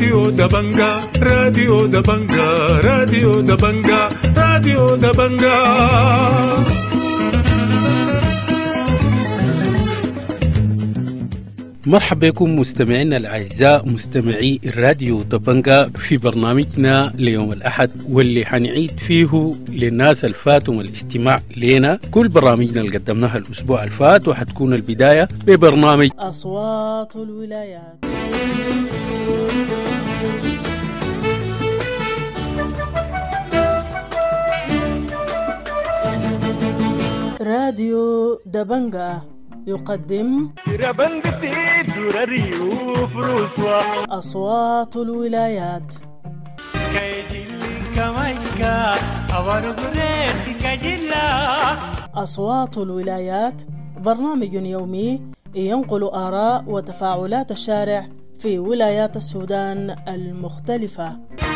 راديو دبنجا راديو دبنجا راديو دبنجا راديو دبنجا. مرحبا بكم مستمعينا الأعزاء مستمعي الراديو دبنجا في برنامجنا ليوم الأحد، واللي حنعيد فيه للناس الفاتهم الاستماع لنا كل برامجنا اللي قدمناها الأسبوع الفات، وحتكون البداية ببرنامج أصوات الولايات. راديو دبنجا يقدم أصوات الولايات. أصوات الولايات برنامج يومي ينقل آراء وتفاعلات الشارع في ولايات السودان المختلفة.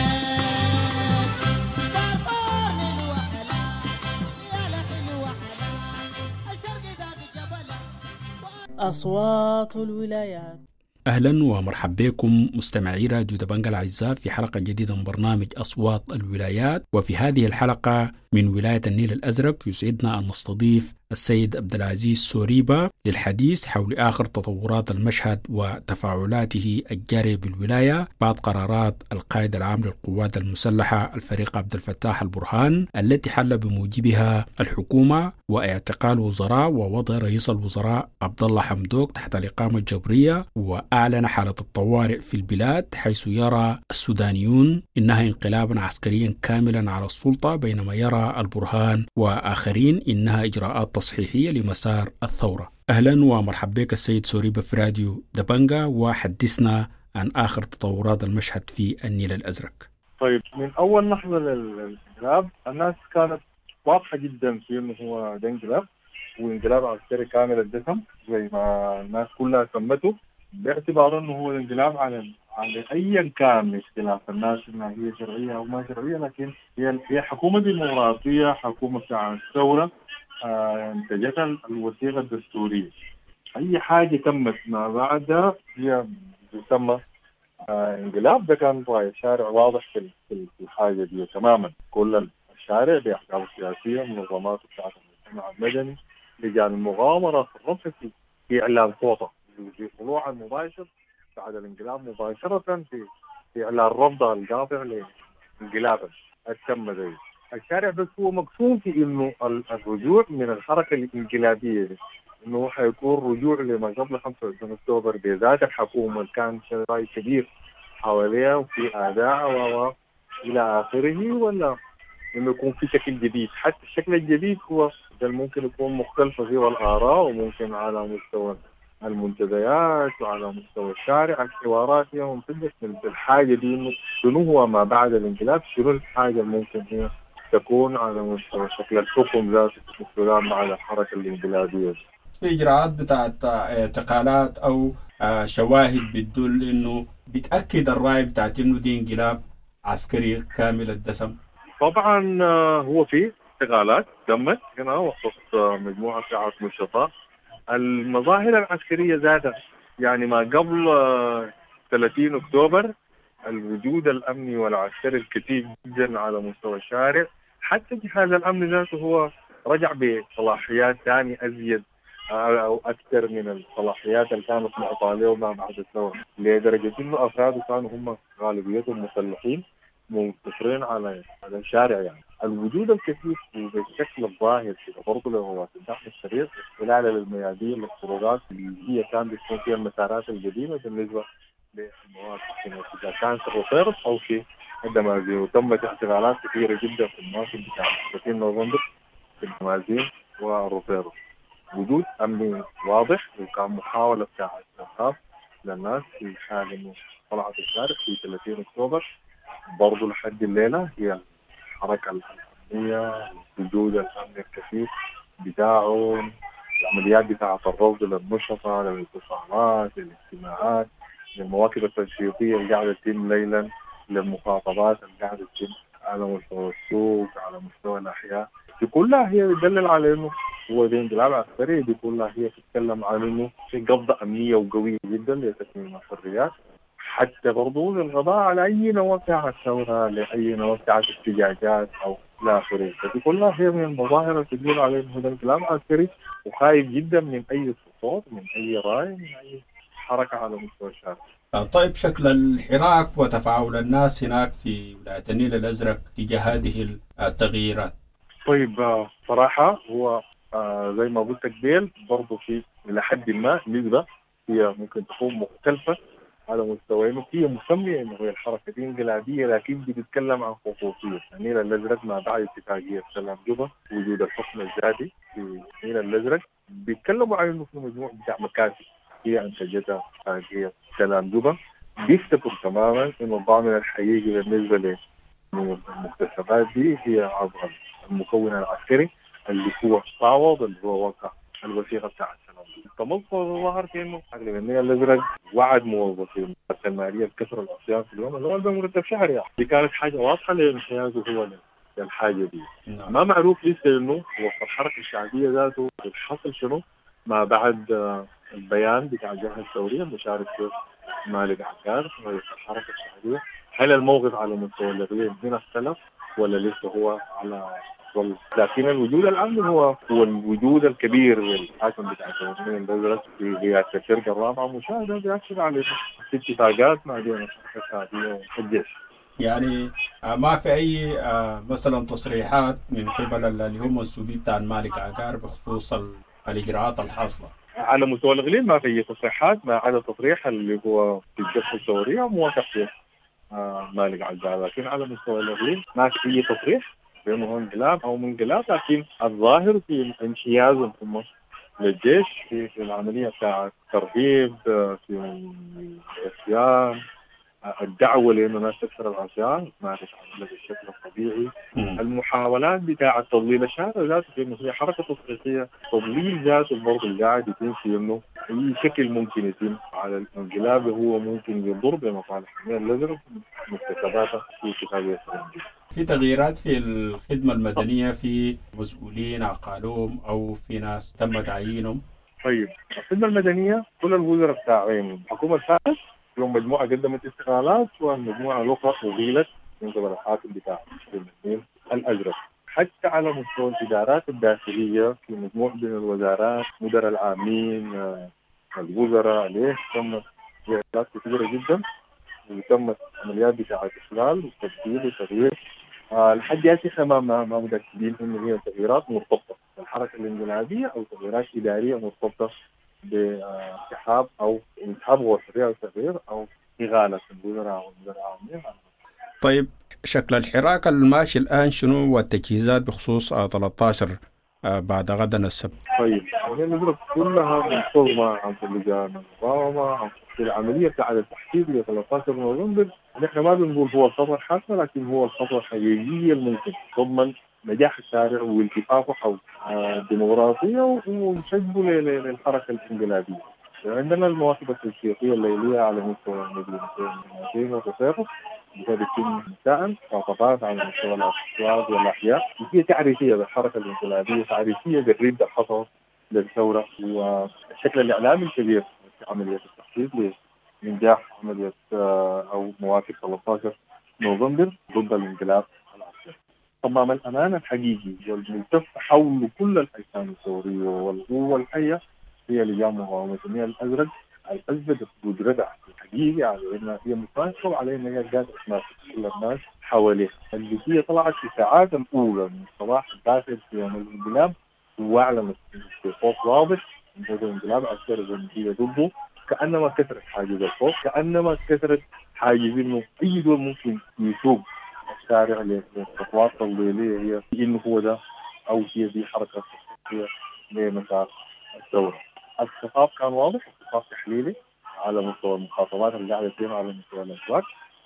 أصوات الولايات. أهلا ومرحبا بكم مستمعي راديو دبنجا الأعزاء في حلقة جديدة من برنامج أصوات الولايات. وفي هذه الحلقة من ولاية النيل الأزرق يسعدنا أن نستضيف السيد عبد العزيز سوريبا للحديث حول آخر تطورات المشهد وتفاعلاته الجارية بالولاية بعد قرارات القائد العام للقوات المسلحة الفريق عبد الفتاح البرهان التي حل بموجبها الحكومة واعتقال وزراء ووضع رئيس الوزراء عبد الله حمدوك تحت الإقامة الجبرية، وأعلن حالة الطوارئ في البلاد حيث يرى السودانيون إنها انقلابا عسكريا كاملا على السلطة، بينما يرى البرهان وآخرين إنها إجراءات تصحيحية لمسار الثورة. أهلا ومرحبا بك السيد سوريبا في راديو دبنجا، وحدثنا عن آخر تطورات المشهد في النيل الأزرق. طيب، من أول لحظة للانقلاب الناس كانت واضحة جدا في إنه هو ده انقلاب، وانقلاب عسكري كامل الدسم زي ما الناس كلها سمته، باعتبار إنه هو الانقلاب على أيا كان اختلاف الناس إنها هي شرعية أو ما شرعية، لكن هي حكومة ديمقراطية، حكومة بتاع الثورة انتجتها الوثيقة الدستورية. أي حاجة تمت ما بعدها هي تسمى انقلاب. ده كان رأي الشارع واضح في الحاجة دي تماما. كل الشارع بأحكام السياسية، منظمات بتاعت المجتمع المدني، لجان المغامرة في الرفض في إعلان صوته في طلوع المباشر بعد الانقلاب مباشرة في إعلان رفض القاطع لانقلابا التم ذي. الشارع بس هو مقسوم في إنه الرجوع من الحركة الانقلابية دي إنه حيكون رجوع لما قبل 25 أكتوبر بذات الحكومة اللي كان رأي كبير حواليها وفي أداء إلى آخره، ولا إنه يكون في شكل جديد. حتى الشكل الجديد هو ده ممكن يكون مختلف فيه الآراء، وممكن على مستوى المنتديات وعلى مستوى الشارع الحوارات يوم تبدأ من الحاجة دي إنه شنو هو ما بعد الانقلاب، شنو الحاجة ممكن هي تكون على مستوى شكل الحكم ذاته السودان مع الحركة الانقلابية. في إجراءات بتاعت اعتقالات أو شواهد بتدل إنه بتأكد الرأي بتاعت إنه دي انقلاب عسكري كامل الدسم. طبعا هو في اعتقالات تمت هنا وسط مجموعة بتاعت نشطاء. المظاهر العسكرية ذاتها يعني ما قبل 30 أكتوبر الوجود الأمني والعسكري الكثير جدا على مستوى الشارع، حتى جهاز الأمن ذاته هو رجع بصلاحيات ثانية أزيد أو أكثر من الصلاحيات اللي كانت معطاة له ما بعد الثورة، لدرجة إنه أفراد كانوا هم غالبيتهم مسلحين منتصرين على الشارع. يعني الوجود الكثيف بالشكل الظاهر كده برضه له هو الدعم الشرير استغلاله للميادين والخروجات اللي هي كان بتكون فيها المسارات القديمة بالنسبة للمواقف إذا كانت الرصيرس أو في الدمازين. وتمت اعتقالات كثيرة جدا في المواسم بتاع 30 نوفمبر في الدمازين والرصيرس. وجود أمني واضح، وكان محاولة بتاع الإرهاب للناس في حال إنه طلعت الشارع في 30 أكتوبر. برضو لحد الليلة هي الحركة الأمنية، وجود الأمن الكثيف بتاعه، العمليات بتاعة الرفض للنشطة، للاتصالات، للاجتماعات، للمواكب التنشيطية اللي قاعدة تتم ليلا، للمخاطبات اللي قاعدة تتم على مستوى السوق، على مستوى الأحياء. دي كلها هي بتدلل على إنه هو دي انقلاب عسكري. دي كلها هي تتكلم عن إنه في قبضة أمنية وقوية جدا لتكميل الحريات، حتى برضو للقضاء على أي نوع بتاع الثورة، لأي نوع بتاع احتجاجات أو لا آخره. فدي كلها هي من المظاهر اللي تدل على إنه هذا الكلام عسكري، وخايف جدا من أي سقوط، من أي رأي، من أي حركة على مستوى الشارع. طيب، شكل الحراك وتفاعل الناس هناك في ولاية النيل الأزرق تجاه هذه التغييرات؟ طيب صراحة هو زي ما قلت قبل برضه في إلى حد ما نسبة هي ممكن تكون مختلفة على مستوى إنه هي مسمية إنه هي الحركة دي انقلابية، لكن بتتكلم عن خصوصية. النيل الأزرق ما بعد اتفاقية سلام جوبا وجود الحكم الذاتي في النيل الأزرق بيتكلموا عن إنه في مجموعة بتاع مكاسب هي أنتجتها اتفاقية سلام جوبا. بيفتكروا تماما إنه الضامن الحقيقي بالنسبة للمكتسبات دي هي عبر المكون العسكري اللي هو تعوض، اللي هو وقع الوثيقة بتاع السلام. التملص ظهر في انه النيل الازرق وعد موظفين الماليه بكسر العصيان في اليوم اللي هو بمرتب شهري يعني. دي كانت حاجه واضحه لانحيازه هو للحاجه دي. ما معروف لسه انه وسط الحركه الشعبيه ذاته الحصل شنو ما بعد البيان بتاع الجبهه الثوريه المشارك فيه مالك عكار رئيس الحركه الشعبيه. هل الموقف على مستوى الاقليم هنا اختلف ولا لسه هو على لكن الوجود العام هو الوجود الكبير للحاكم بتاع النيل الازرق في رئاسه الشركه الرابعه مشاهده بيأكد على اتفاقات مع بين الحركه الشعبيه والجيش. يعني ما في أي مثلا تصريحات من قبل اللي هم المسؤولين بتاع المالك عقار بخصوص الإجراءات الحاصلة على مستوى الإقليم؟ ما في أي تصريحات ما عدا تصريح اللي هو في الجبهة الثورية موافق فيه مالك عقار، لكن على مستوى الإقليم ما في أي تصريح بأنه انقلاب أو منقلاب، لكن الظاهر في انحيازهم هم للجيش في العملية بتاع الترهيب في العصيان، الدعوة لأنه الناس تكسر العصيان ما تتعمل بالشكل الطبيعي. المحاولات بتاع تضليل الشارع ذاته في إنه هي حركة تصريحية، تضليل ذاته برضه اللي قاعد يتم في إنه أي شكل ممكن يتم على الانقلاب هو ممكن يضر بمصالح النيل الأزرق مكتسباته في اتفاقية السلام. في تغييرات في الخدمة المدنية، في مسؤولين عقالهم أو في ناس تم تعيينهم؟ طيب الخدمة المدنية كل الوزراء بتاعين الحكومة الفائز يوم مجموعة قدمت استقالات والمجموعة الأخرى أغيلت من قبل الحاكم بتاع النيل الأزرق. حتى على مستوى الإدارات الداخلية في مجموعة من الوزارات مدراء العامين الوزراء عليه تمت زيارات كثيرة جدا وتمت عمليات بتاعة إخلال وتبديل وتغيير. لحد هسه احنا ما متأكدين إنه هي تغييرات مرتبطة بالحركة الانقلابية أو تغييرات إدارية مرتبطة بانسحاب أو انسحاب غوثرية أو تغيير أو إغالة الوزراء أو المدراء العامين. طيب، شكل الحراك الماشي الآن شنو والتجهيزات بخصوص 13 بعد غدا السبت؟ طيب هي نضرب كلها منتظمة عن لجان المقاومة عن العملية بتاع التحديد ل 13 نوفمبر. نحن ما بنقول هو الخطوة الحاسمة، لكن هو الخطوة الحقيقية الممكن تضمن نجاح الشارع والتفافه حول الديمقراطية ومشجبه للحركة الانقلابية. عندنا المواكب التشريعية الليلية على مستوى المدينتين وتصرف بتتم مساء خطابات على مستوى الأسواق والأحياء، وهي تعريفية بالحركة الانقلابية، تعريفية بالرد الحصل للثورة والشكل الإعلامي الكبير في عملية التحديد لإنجاح عملية أو مواكب 13 نوفمبر ضد الانقلاب العسكري. صمام الأمان الحقيقي والملتف حول كل الأجسام الثورية والقوة الحية هي لجان مقاومة النيل الأزرق أثبتت قدرتها الحقيقية على أنها هي متواصلة وعلى أنها قادرة تنافس كل الناس حواليها. اللي هي طلعت في الساعات الأولى من الصباح الباكر في يوم الانقلاب وأعلنت بصوت واضح أن هذا الانقلاب عسكري هي ضده، كأنما كسرت حاجز الخوف، كأنما كسرت حاجز إنه أي دول ممكن يسوق الشارع للخطوات تضليلية هي إنه هو ده أو هي دي حركة هي لمسار الثورة. الخطاب كان واضح، خطاب تحليلي على مستوى المخاطبات اللي قاعدة تصير على مستوى الأسواق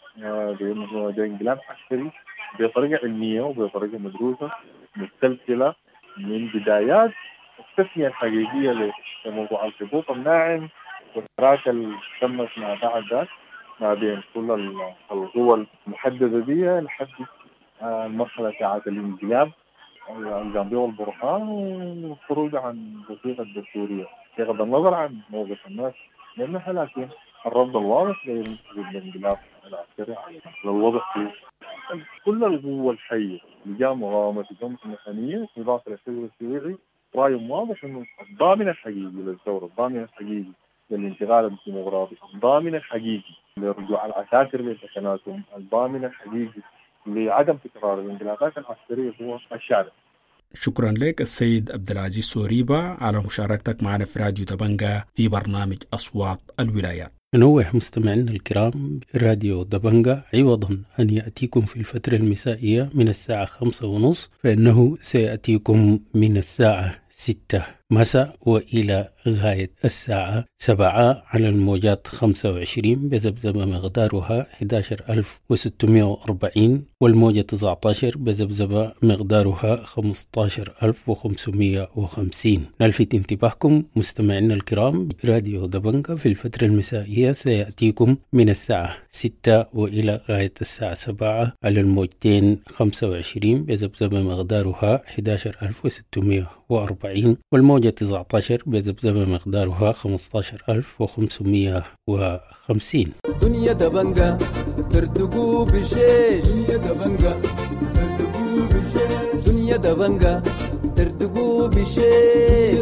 بأنه ده انقلاب عسكري بطريقة علمية وبطريقة مدروسة متسلسلة من بدايات التسمية الحقيقية لموضوع الحقوق الناعم والشراكة اللي تمت مع بعد ذلك ما بين كل القوى المحددة دي لحد المرحلة بتاعت الانقلاب الجنبية والبرهان والخروج عن الوثيقة الدستورية بغض النظر عن موقف الناس منها، لكن الرفض الواضح للانقلاب العسكري على الوضع في كل القوة الحية اللي جاء مقاومة الجمهورية المدنية في داخل الحزب الشيوعي رأيهم واضح إنه الضامن الحقيقي للثورة، الضامن الحقيقي للانتقال الديمقراطي، الضامن الحقيقي لرجوع العساكر لسكناتهم، الضامن الحقيقي لعدم تكرار الانقلابات العسكرية هو الشارع. شكرا لك السيد عبد العزيز سوريبا على مشاركتك معنا في راديو دبنجة في برنامج أصوات الولايات. ننوه مستمعينا الكرام، راديو دبنجة عوضا أن يأتيكم في الفترة المسائية من الساعة 5:30 فإنه سيأتيكم من الساعة 6 مساء وإلى غاية الساعة 7 على الموجات 25 بذبذبة مقدارها 11640 والموجة 19 بذبذبة مقدارها 15550. نلفت انتباهكم مستمعينا الكرام، راديو دبنجة في الفترة المسائية سيأتيكم من الساعة 6 وإلى غاية الساعة 7 على الموجتين 25 بذبذبة مقدارها 11640 والموجة 19 بذبذبة مقدارها 15550. دنيا دبنجة ترتقو بشيش، دنيا دبنجة ترتقو بشيش، دنيا دبنجة ترتقو بشيش،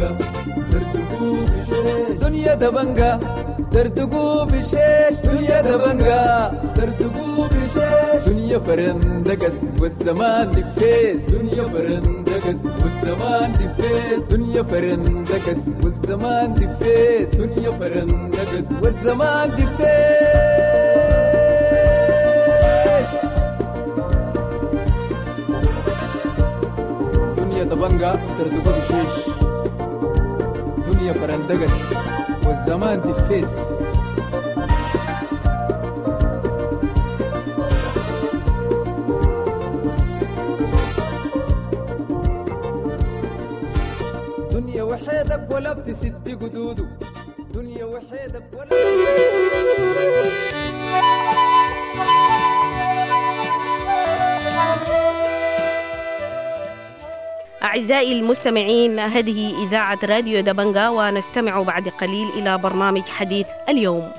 دنيا دبنجة ترتقو بشيش، دنيا دبنجة ترتقو بشيش، دنيا فرندقس والزمان دفيس، دنيا فرندقس والزمان دفيس، دنيا فرندقس والزمان دفيس، دنيا فرندقس والزمان دفيس. دنيا دبنجة ترتقو بشيش، دنيا فرندقس والزمان دفيس. دنيا وحيدك ولا بتسد قدوده، دنيا وحيدك ولا أعزائي المستمعين، هذه إذاعة راديو دبنجة، ونستمع بعد قليل إلى برنامج حديث اليوم.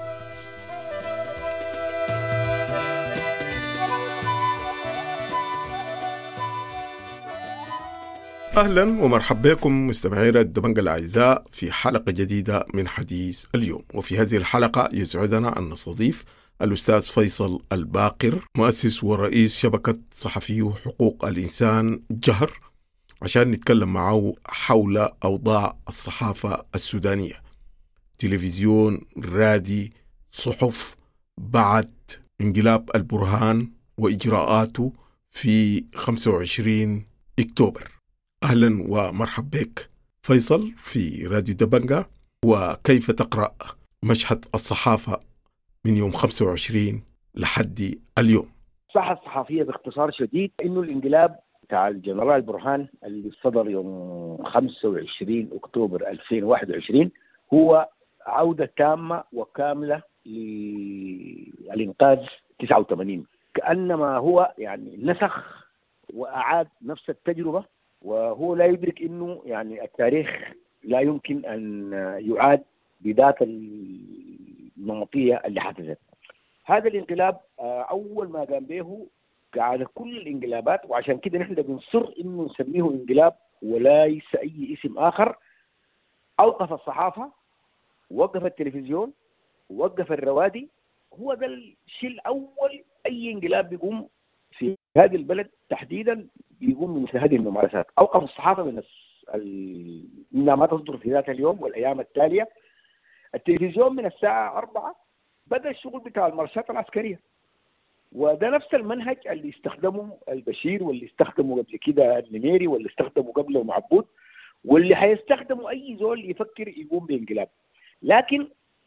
أهلا ومرحبا بكم مستمعي راديو دبنجة الأعزاء في حلقة جديدة من حديث اليوم. وفي هذه الحلقة يسعدنا أن نستضيف الأستاذ فيصل الباقر، مؤسس ورئيس شبكة صحفي حقوق الإنسان جهر، عشان نتكلم معه حول أوضاع الصحافة السودانية، تلفزيون، رادي، صحف، بعد انقلاب البرهان وإجراءاته في 25 أكتوبر. أهلا ومرحبا بك فيصل في راديو دبنجة، وكيف تقرأ مشهد الصحافة من يوم 25 لحد اليوم؟ الصحة الصحفية باختصار شديد إنه الانقلاب بتاع الجنرال برهان اللي صدر يوم 25 أكتوبر 2021 هو عودة تامة وكاملة للإنقاذ 89، كأنما هو يعني نسخ وأعاد نفس التجربة، وهو لا يدرك إنه يعني التاريخ لا يمكن أن يعاد بذات النمطية اللي حدثت. هذا الانقلاب أول ما قام به على كل الانقلابات، وعشان كده نحن بنصر إنه نسميه انقلاب وليس أي اسم آخر. أوقف الصحافة، وقف التلفزيون، وقف الروادي. هو ده الشيء الأول أي انقلاب بيقوم في هذه البلد تحديدا بيقوم من مثل هذه الممارسات. أوقف الصحافة من إنها ما تصدر في ذات اليوم والأيام التالية. التلفزيون من الساعة 4 بدأ الشغل بتاع المارشات العسكرية، وده نفس المنهج اللي استخدمه البشير، واللي استخدمه قبل كده النميري، واللي استخدمه قبله معبود، واللي هيستخدمه أي زول يفكر يقوم بانقلاب. لكن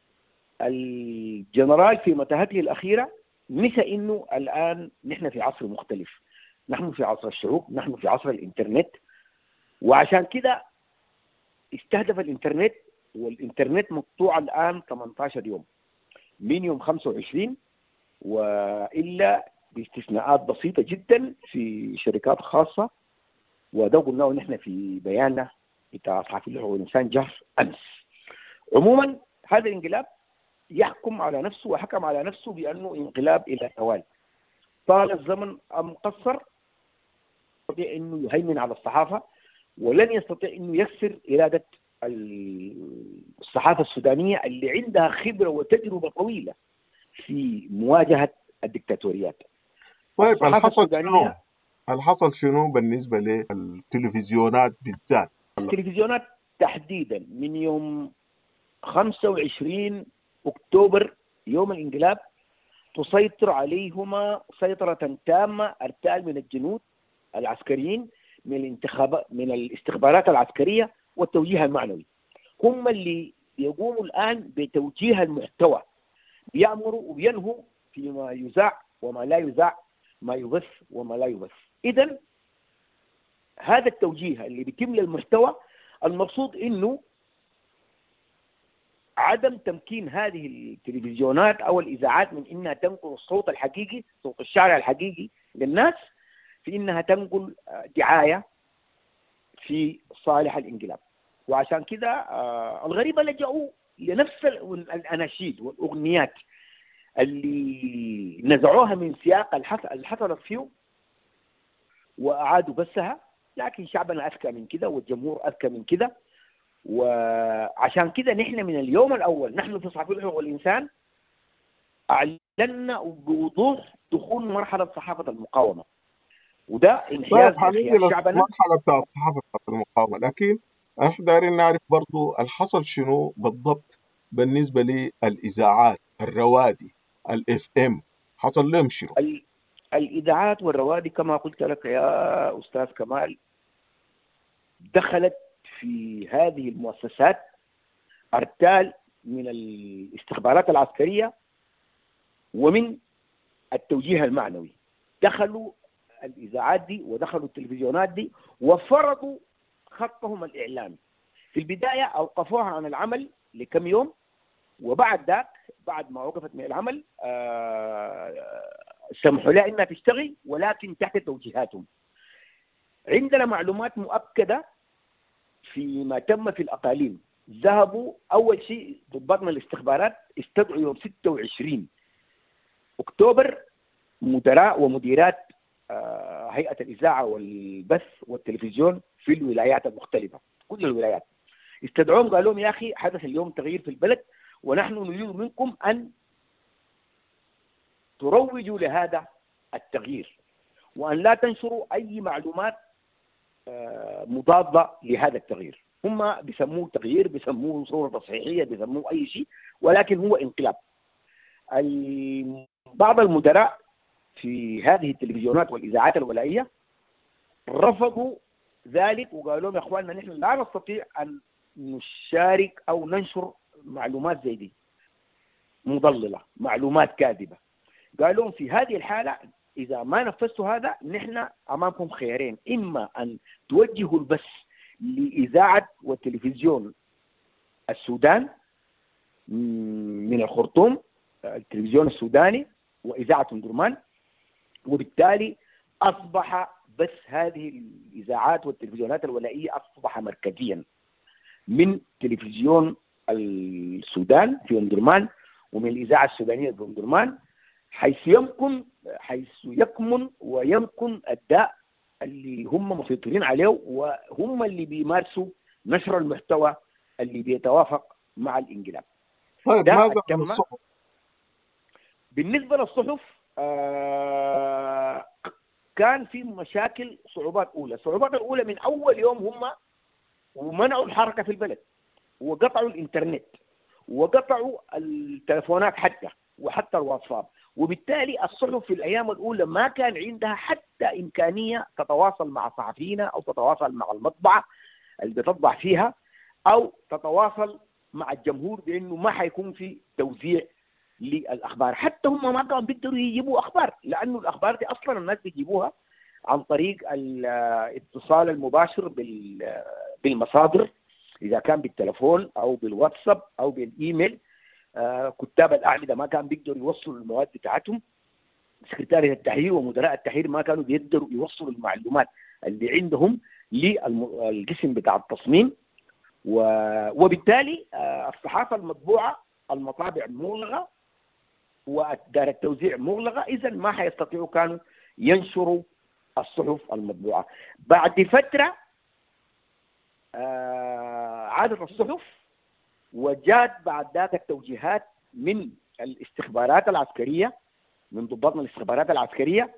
الجنرال في متاهته الأخيرة نسى إنه الآن نحن في عصر مختلف، نحن في عصر الشعوب، نحن في عصر الإنترنت. وعشان كده استهدف الإنترنت، والإنترنت مقطوع الآن 18 يوم من يوم 25، وإلا باستثناءات بسيطة جدا في شركات خاصة، وده قلناه نحن في بياننا بتاع صحفي حقوق الإنسان جهر أمس. عموما هذا الانقلاب يحكم على نفسه وحكم على نفسه بأنه انقلاب إلى التوالي. طال الزمن أم قصر، يستطيع أنه يهيمن على الصحافة، ولن يستطيع أنه يكسر إرادة الصحافة السودانية اللي عندها خبرة وتجربة طويلة في مواجهة الدكتاتوريات. طيب الحصل شنو بالنسبة للتلفزيونات بالذات؟ التلفزيونات تحديدا من يوم 25 أكتوبر يوم الانقلاب تسيطر عليهما سيطرة تامة أرتال من الجنود العسكريين من الاستخبارات العسكرية والتوجيه المعنوي. هم اللي يقوموا الآن بتوجيه المحتوى، بيأمروا وبينهوا فيما يذاع وما لا يذاع، ما يبث وما لا يبث. إذن هذا التوجيه اللي بيتم للمحتوى المقصود إنه عدم تمكين هذه التلفزيونات أو الإذاعات من إنها تنقل الصوت الحقيقي، صوت الشارع الحقيقي للناس، في إنها تنقل دعاية في صالح الانقلاب. وعشان كده الغريبة لجأوا لنفس الأناشيد والأغنيات اللي نزعوها من سياق اللي حصلت فيه وأعادوا بثها، لكن شعبنا أذكى من كده والجمهور أذكى من كده. وعشان كده نحن من اليوم الأول نحن في صحافة الحقوق والإنسان أعلنا بوضوح دخول مرحلة صحافة المقاومة، وده انحياز شعبنا. المرحلة بتاعت صحافة المقاومة، لكن احنا دايرين نعرف برضو الحصل شنو بالضبط بالنسبة للإذاعات، الروادي، الFM، حصل لهم شنو؟ الإذاعات والروادي كما قلت لك يا أستاذ كمال دخلت في هذه المؤسسات أرتال من الاستخبارات العسكرية ومن التوجيه المعنوي. دخلوا الإذاعات دي ودخلوا التلفزيونات دي وفرضوا خطهم الإعلامي. في البداية أوقفوها عن العمل لكم يوم، وبعد ذاك بعد ما وقفت من العمل سمحوا لها إنها تشتغل ولكن تحت توجيهاتهم. عندنا معلومات مؤكدة فيما تم في الأقاليم. ذهبوا أول شيء ضباط من الاستخبارات استدعوا يوم 26 أكتوبر مدراء ومديرات هيئة الإذاعة والبث والتلفزيون في الولايات المختلفة، كل الولايات استدعوهم قالوا لهم يا أخي حدث اليوم تغيير في البلد ونحن نريد منكم أن تروجوا لهذا التغيير وأن لا تنشروا أي معلومات مضادة لهذا التغيير. هم بيسموه تغيير، بيسموه صورة تصحيحية، بيسموه أي شيء، ولكن هو انقلاب. بعض المدراء في هذه التلفزيونات والإذاعات الولائية رفضوا ذلك وقالوا لهم يا أخواننا نحن لا نستطيع أن نشارك أو ننشر معلومات زي دي مضللة، معلومات كاذبة. قالوا لهم في هذه الحالة إذا ما نفذتوا هذا نحن أمامكم خيارين، إما أن توجهوا البث لإذاعة والتلفزيون السودان من الخرطوم، التلفزيون السوداني وإذاعة درمان، وبالتالي أصبح بث هذه الإذاعات والتلفزيونات الولائية أصبح مركزيا من تلفزيون السودان في درمان ومن الإذاعة السودانية في درمان، حيث يكمن ويمكن الداء اللي هم مسيطرين عليه وهم اللي بيمارسوا نشر المحتوى اللي بيتوافق مع الانقلاب. طيب ماذا عن الصحف؟ بالنسبة للصحف كان في مشاكل، صعوبات أولى. الصعوبات الأولى من أول يوم هم ومنعوا الحركة في البلد وقطعوا الإنترنت وقطعوا التلفونات وحتى الواتساب، وبالتالي الصحف في الأيام الأولى ما كان عندها حتى إمكانية تتواصل مع صحفيين أو تتواصل مع المطبعة اللي بتطبع فيها أو تتواصل مع الجمهور بأنه ما حيكون في توزيع للأخبار. حتى هم ما كانوا بيقدروا يجيبوا أخبار، لأنه الأخبار دي أصلا الناس بيجيبوها عن طريق الاتصال المباشر بالمصادر، إذا كان بالتلفون أو بالواتساب أو بالإيميل. كتاب الأعمدة ما كانوا بيقدروا يوصلوا المواد بتاعتهم، سكرتارية التحرير ومدراء التحرير ما كانوا بيقدروا يوصلوا المعلومات اللي عندهم للقسم بتاع التصميم، وبالتالي الصحافة المطبوعة المطابع مغلقة ودار التوزيع مغلقة، إذا ما حيستطيعوا كانوا ينشروا الصحف المطبوعة. بعد فترة عادت الصحف، وجاءت بعد ذلك التوجيهات من الاستخبارات العسكرية، من ضباط الاستخبارات العسكرية،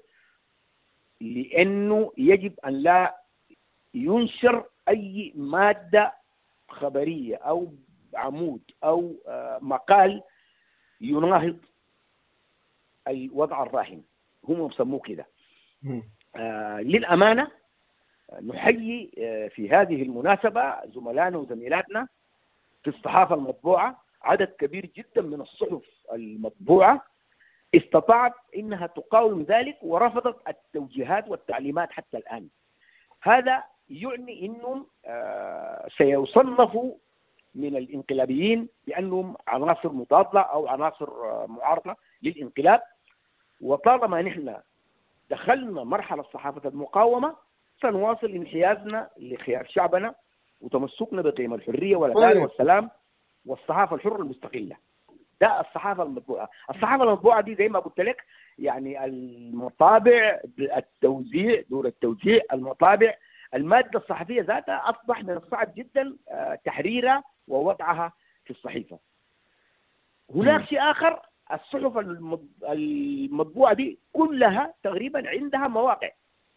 لأنه يجب أن لا ينشر أي مادة خبرية أو عمود أو مقال يناهض الوضع الراهن، هم يسموه كده. للأمانة نحيي في هذه المناسبة زملائنا وزميلاتنا في الصحافة المطبوعة. عدد كبير جدا من الصحف المطبوعة استطاعت إنها تقاوم ذلك ورفضت التوجيهات والتعليمات حتى الآن. هذا يعني إنهم سيصنفوا من الانقلابيين بأنهم عناصر مضادة أو عناصر معارضة للانقلاب. وطالما نحن دخلنا مرحلة صحافة المقاومة سنواصل انحيازنا لخيار شعبنا وتمسكنا بقيم الحرية والعدالة والسلام والصحافة الحرة المستقلة. ده الصحافة المطبوعة. الصحافة المطبوعة دي زي ما قلت لك يعني المطابع، التوزيع، دور التوزيع، المطابع، المادة الصحفية ذاتها أصبح من الصعب جدا تحريرها ووضعها في الصحيفة. هناك شيء آخر، الصحف المطبوعة دي كلها تقريبا عندها مواقع،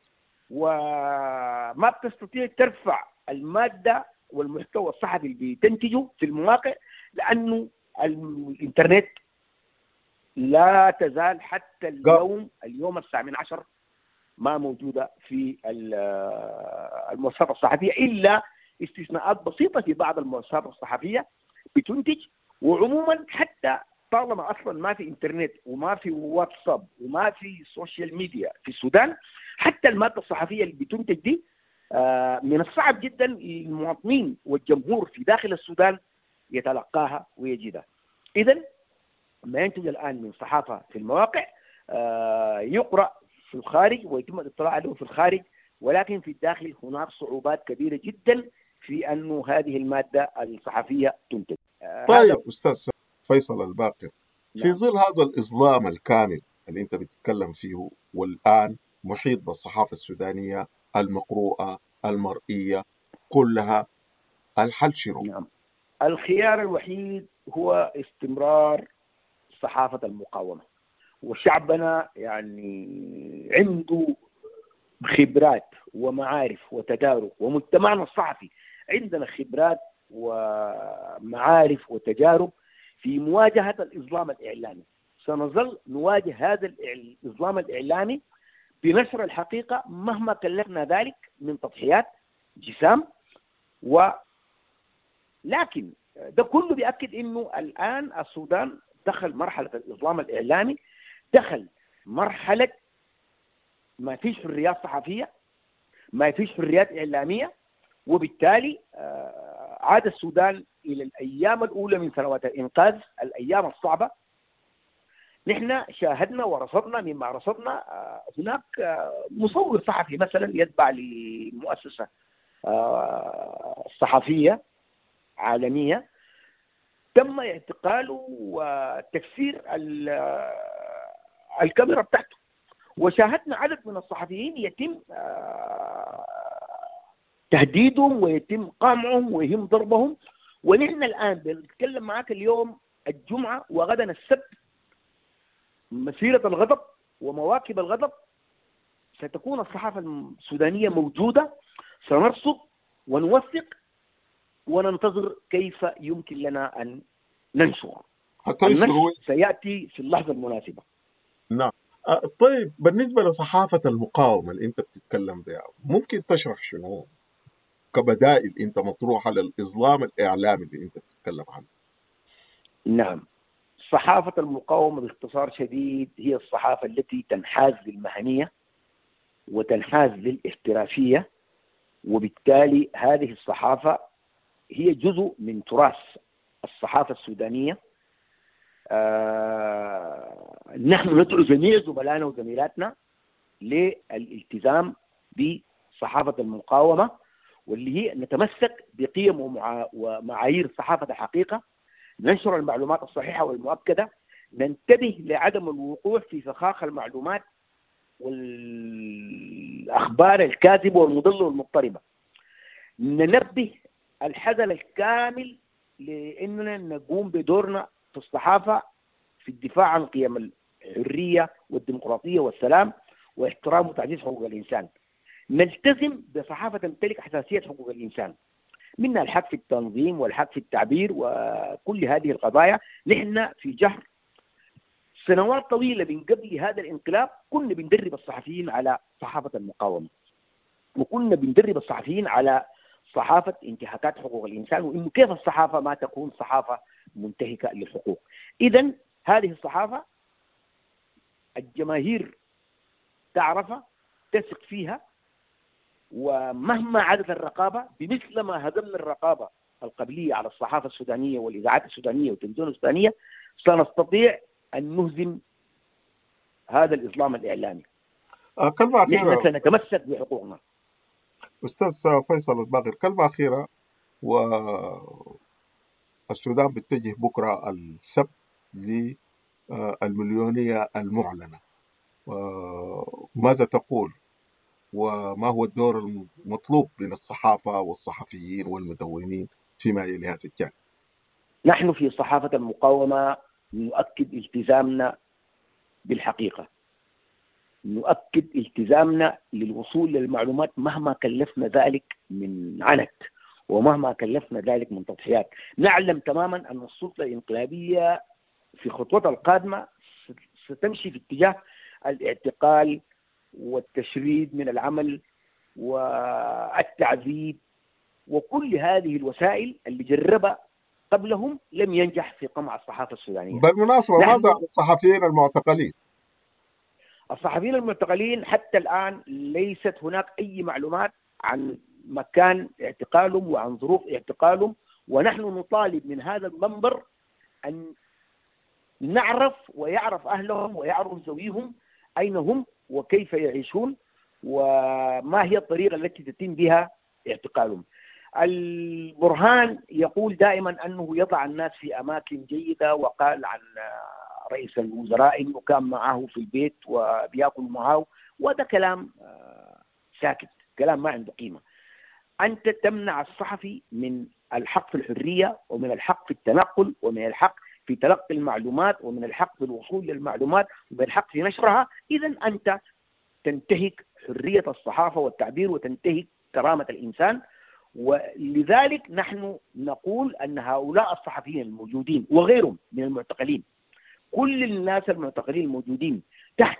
وما بتستطيع ترفع المادة والمحتوى الصحفي اللي بتنتجه في المواقع، لأنه الإنترنت لا تزال حتى اليوم 19 ما موجودة في المؤسسات الصحفية، إلا استثناءات بسيطة في بعض المؤسسات الصحفية بتنتج. وعموما حتى طالما أصلا ما في إنترنت وما في واتساب وما في سوشيال ميديا في السودان، حتى المادة الصحفية اللي بتنتج دي من الصعب جدا المواطنين والجمهور في داخل السودان يتلقاها ويجدها. إذن ما ينتج الآن من صحافة في المواقع يقرأ في الخارج ويتم الاطلاع عليه في الخارج، ولكن في الداخل هناك صعوبات كبيرة جدا في أن هذه المادة الصحفية تنتج. طيب أستاذ فيصل الباقر، في ظل هذا الإظلام الكامل اللي أنت بتتكلم فيه والآن محيط بالصحافة السودانية المقروءة المرئية كلها، الحل شنو؟ نعم، الخيار الوحيد هو استمرار صحافة المقاومة. وشعبنا يعني عنده خبرات ومعارف وتجارب، ومجتمعنا الصحفي عندنا خبرات ومعارف وتجارب في مواجهة الإظلام الإعلامي. سنظل نواجه هذا الإظلام الإعلامي بنشر الحقيقة مهما كلفنا ذلك من تضحيات جسام. لكن ده كله بيأكد إنه الآن السودان دخل مرحلة الإظلام الإعلامي، دخل مرحلة ما فيش حريات صحفية، ما فيش حريات إعلامية، وبالتالي عاد السودان إلى الأيام الأولى من سنوات الإنقاذ، الأيام الصعبة. نحن شاهدنا ورصدنا مما رصدنا هناك مصور صحفي مثلا يتبع لمؤسسة صحفية عالمية تم اعتقاله وتكسير الكاميرا بتاعته. وشاهدنا عدد من الصحفيين يتم تهديدهم ويتم قمعهم ويتم ضربهم. ونحن الآن بنتكلم معاك اليوم الجمعة وغدا السبت، مسيرة الغضب ومواكب الغضب ستكون الصحافة السودانية موجودة. سنرصد ونوثق وننتظر كيف يمكن لنا أن ننشر. النشر سيأتي في اللحظة المناسبة. نعم. طيب بالنسبة لصحافة المقاومة اللي أنت بتتكلم بها، ممكن تشرح شنو كبدائل أنت مطروحة للإظلام الإعلامي اللي أنت بتتكلم عنه؟ نعم، صحافة المقاومة باختصار شديد هي الصحافة التي تنحاز للمهنية وتنحاز للاحترافية، وبالتالي هذه الصحافة هي جزء من تراث الصحافة السودانية. نحن ندعو جميع زملائنا وزميلاتنا للالتزام بصحافة المقاومة، واللي هي نتمسك بقيم ومعايير صحافة الحقيقة، ننشر المعلومات الصحيحة والمؤكدة، ننتبه لعدم الوقوع في فخاخ المعلومات والأخبار الكاذبة والمضلة والمضطربة، ننبه الحذر الكامل لأننا نقوم بدورنا في الصحافة في الدفاع عن قيم الحرية والديمقراطية والسلام واحترام وتعزيز حقوق الإنسان. نلتزم بصحافة تمتلك حساسية حقوق الإنسان، منها الحق في التنظيم والحق في التعبير وكل هذه القضايا. نحن في جهر سنوات طويلة من قبل هذا الانقلاب كنا بندرب الصحفيين على صحافة المقاومة، وكنا بندرب الصحفيين على صحافة انتهاكات حقوق الإنسان، وإنه كيف الصحافة ما تكون صحافة منتهكة للحقوق. إذن هذه الصحافة الجماهير تعرفها، تثق فيها، ومهما عادت الرقابة بمثل ما هدمنا الرقابة القبلية على الصحافة السودانية والإذاعات السودانية والتلفزيون السودانية، سنستطيع أن نهزم هذا الإظلام الإعلامي. كلمة أخيرة، نحن سنتمسك بحقوقنا. أستاذ فيصل الباقر، كلمة أخيرة. والسودان بتتجه بكرة السبت للمليونية المعلنة، ماذا تقول وما هو الدور المطلوب من الصحافة والصحفيين والمدونين فيما يلي هذا الجانب؟ نحن في صحافة المقاومة نؤكد التزامنا بالحقيقة، نؤكد التزامنا للوصول للمعلومات مهما كلفنا ذلك من عنت ومهما كلفنا ذلك من تضحيات. نعلم تماما أن السلطة الانقلابية في خطوتها القادمة ستمشي في اتجاه الاعتقال والتشريد من العمل والتعذيب، وكل هذه الوسائل اللي جربها قبلهم لم ينجح في قمع الصحافة السودانية. بالمناسبة ماذا عن الصحفيين المعتقلين؟ الصحفيين المعتقلين حتى الآن ليست هناك أي معلومات عن مكان اعتقالهم وعن ظروف اعتقالهم، ونحن نطالب من هذا المنبر أن نعرف ويعرف أهلهم ويعرف ذويهم أين هم وكيف يعيشون وما هي الطريقة التي تتم بها اعتقالهم. البرهان يقول دائما أنه يضع الناس في أماكن جيدة، وقال عن رئيس الوزراء أنه كان معه في البيت وبيأكل معه، وهذا كلام ساكت، كلام ما عنده قيمة. أنت تمنع الصحفي من الحق في الحرية ومن الحق في التنقل ومن الحق في تلقي المعلومات ومن الحق في الوصول للمعلومات ومن الحق في نشرها. إذن أنت تنتهك حرية الصحافة والتعبير وتنتهك كرامة الإنسان. ولذلك نحن نقول أن هؤلاء الصحفيين الموجودين وغيرهم من المعتقلين، كل الناس المعتقلين الموجودين تحت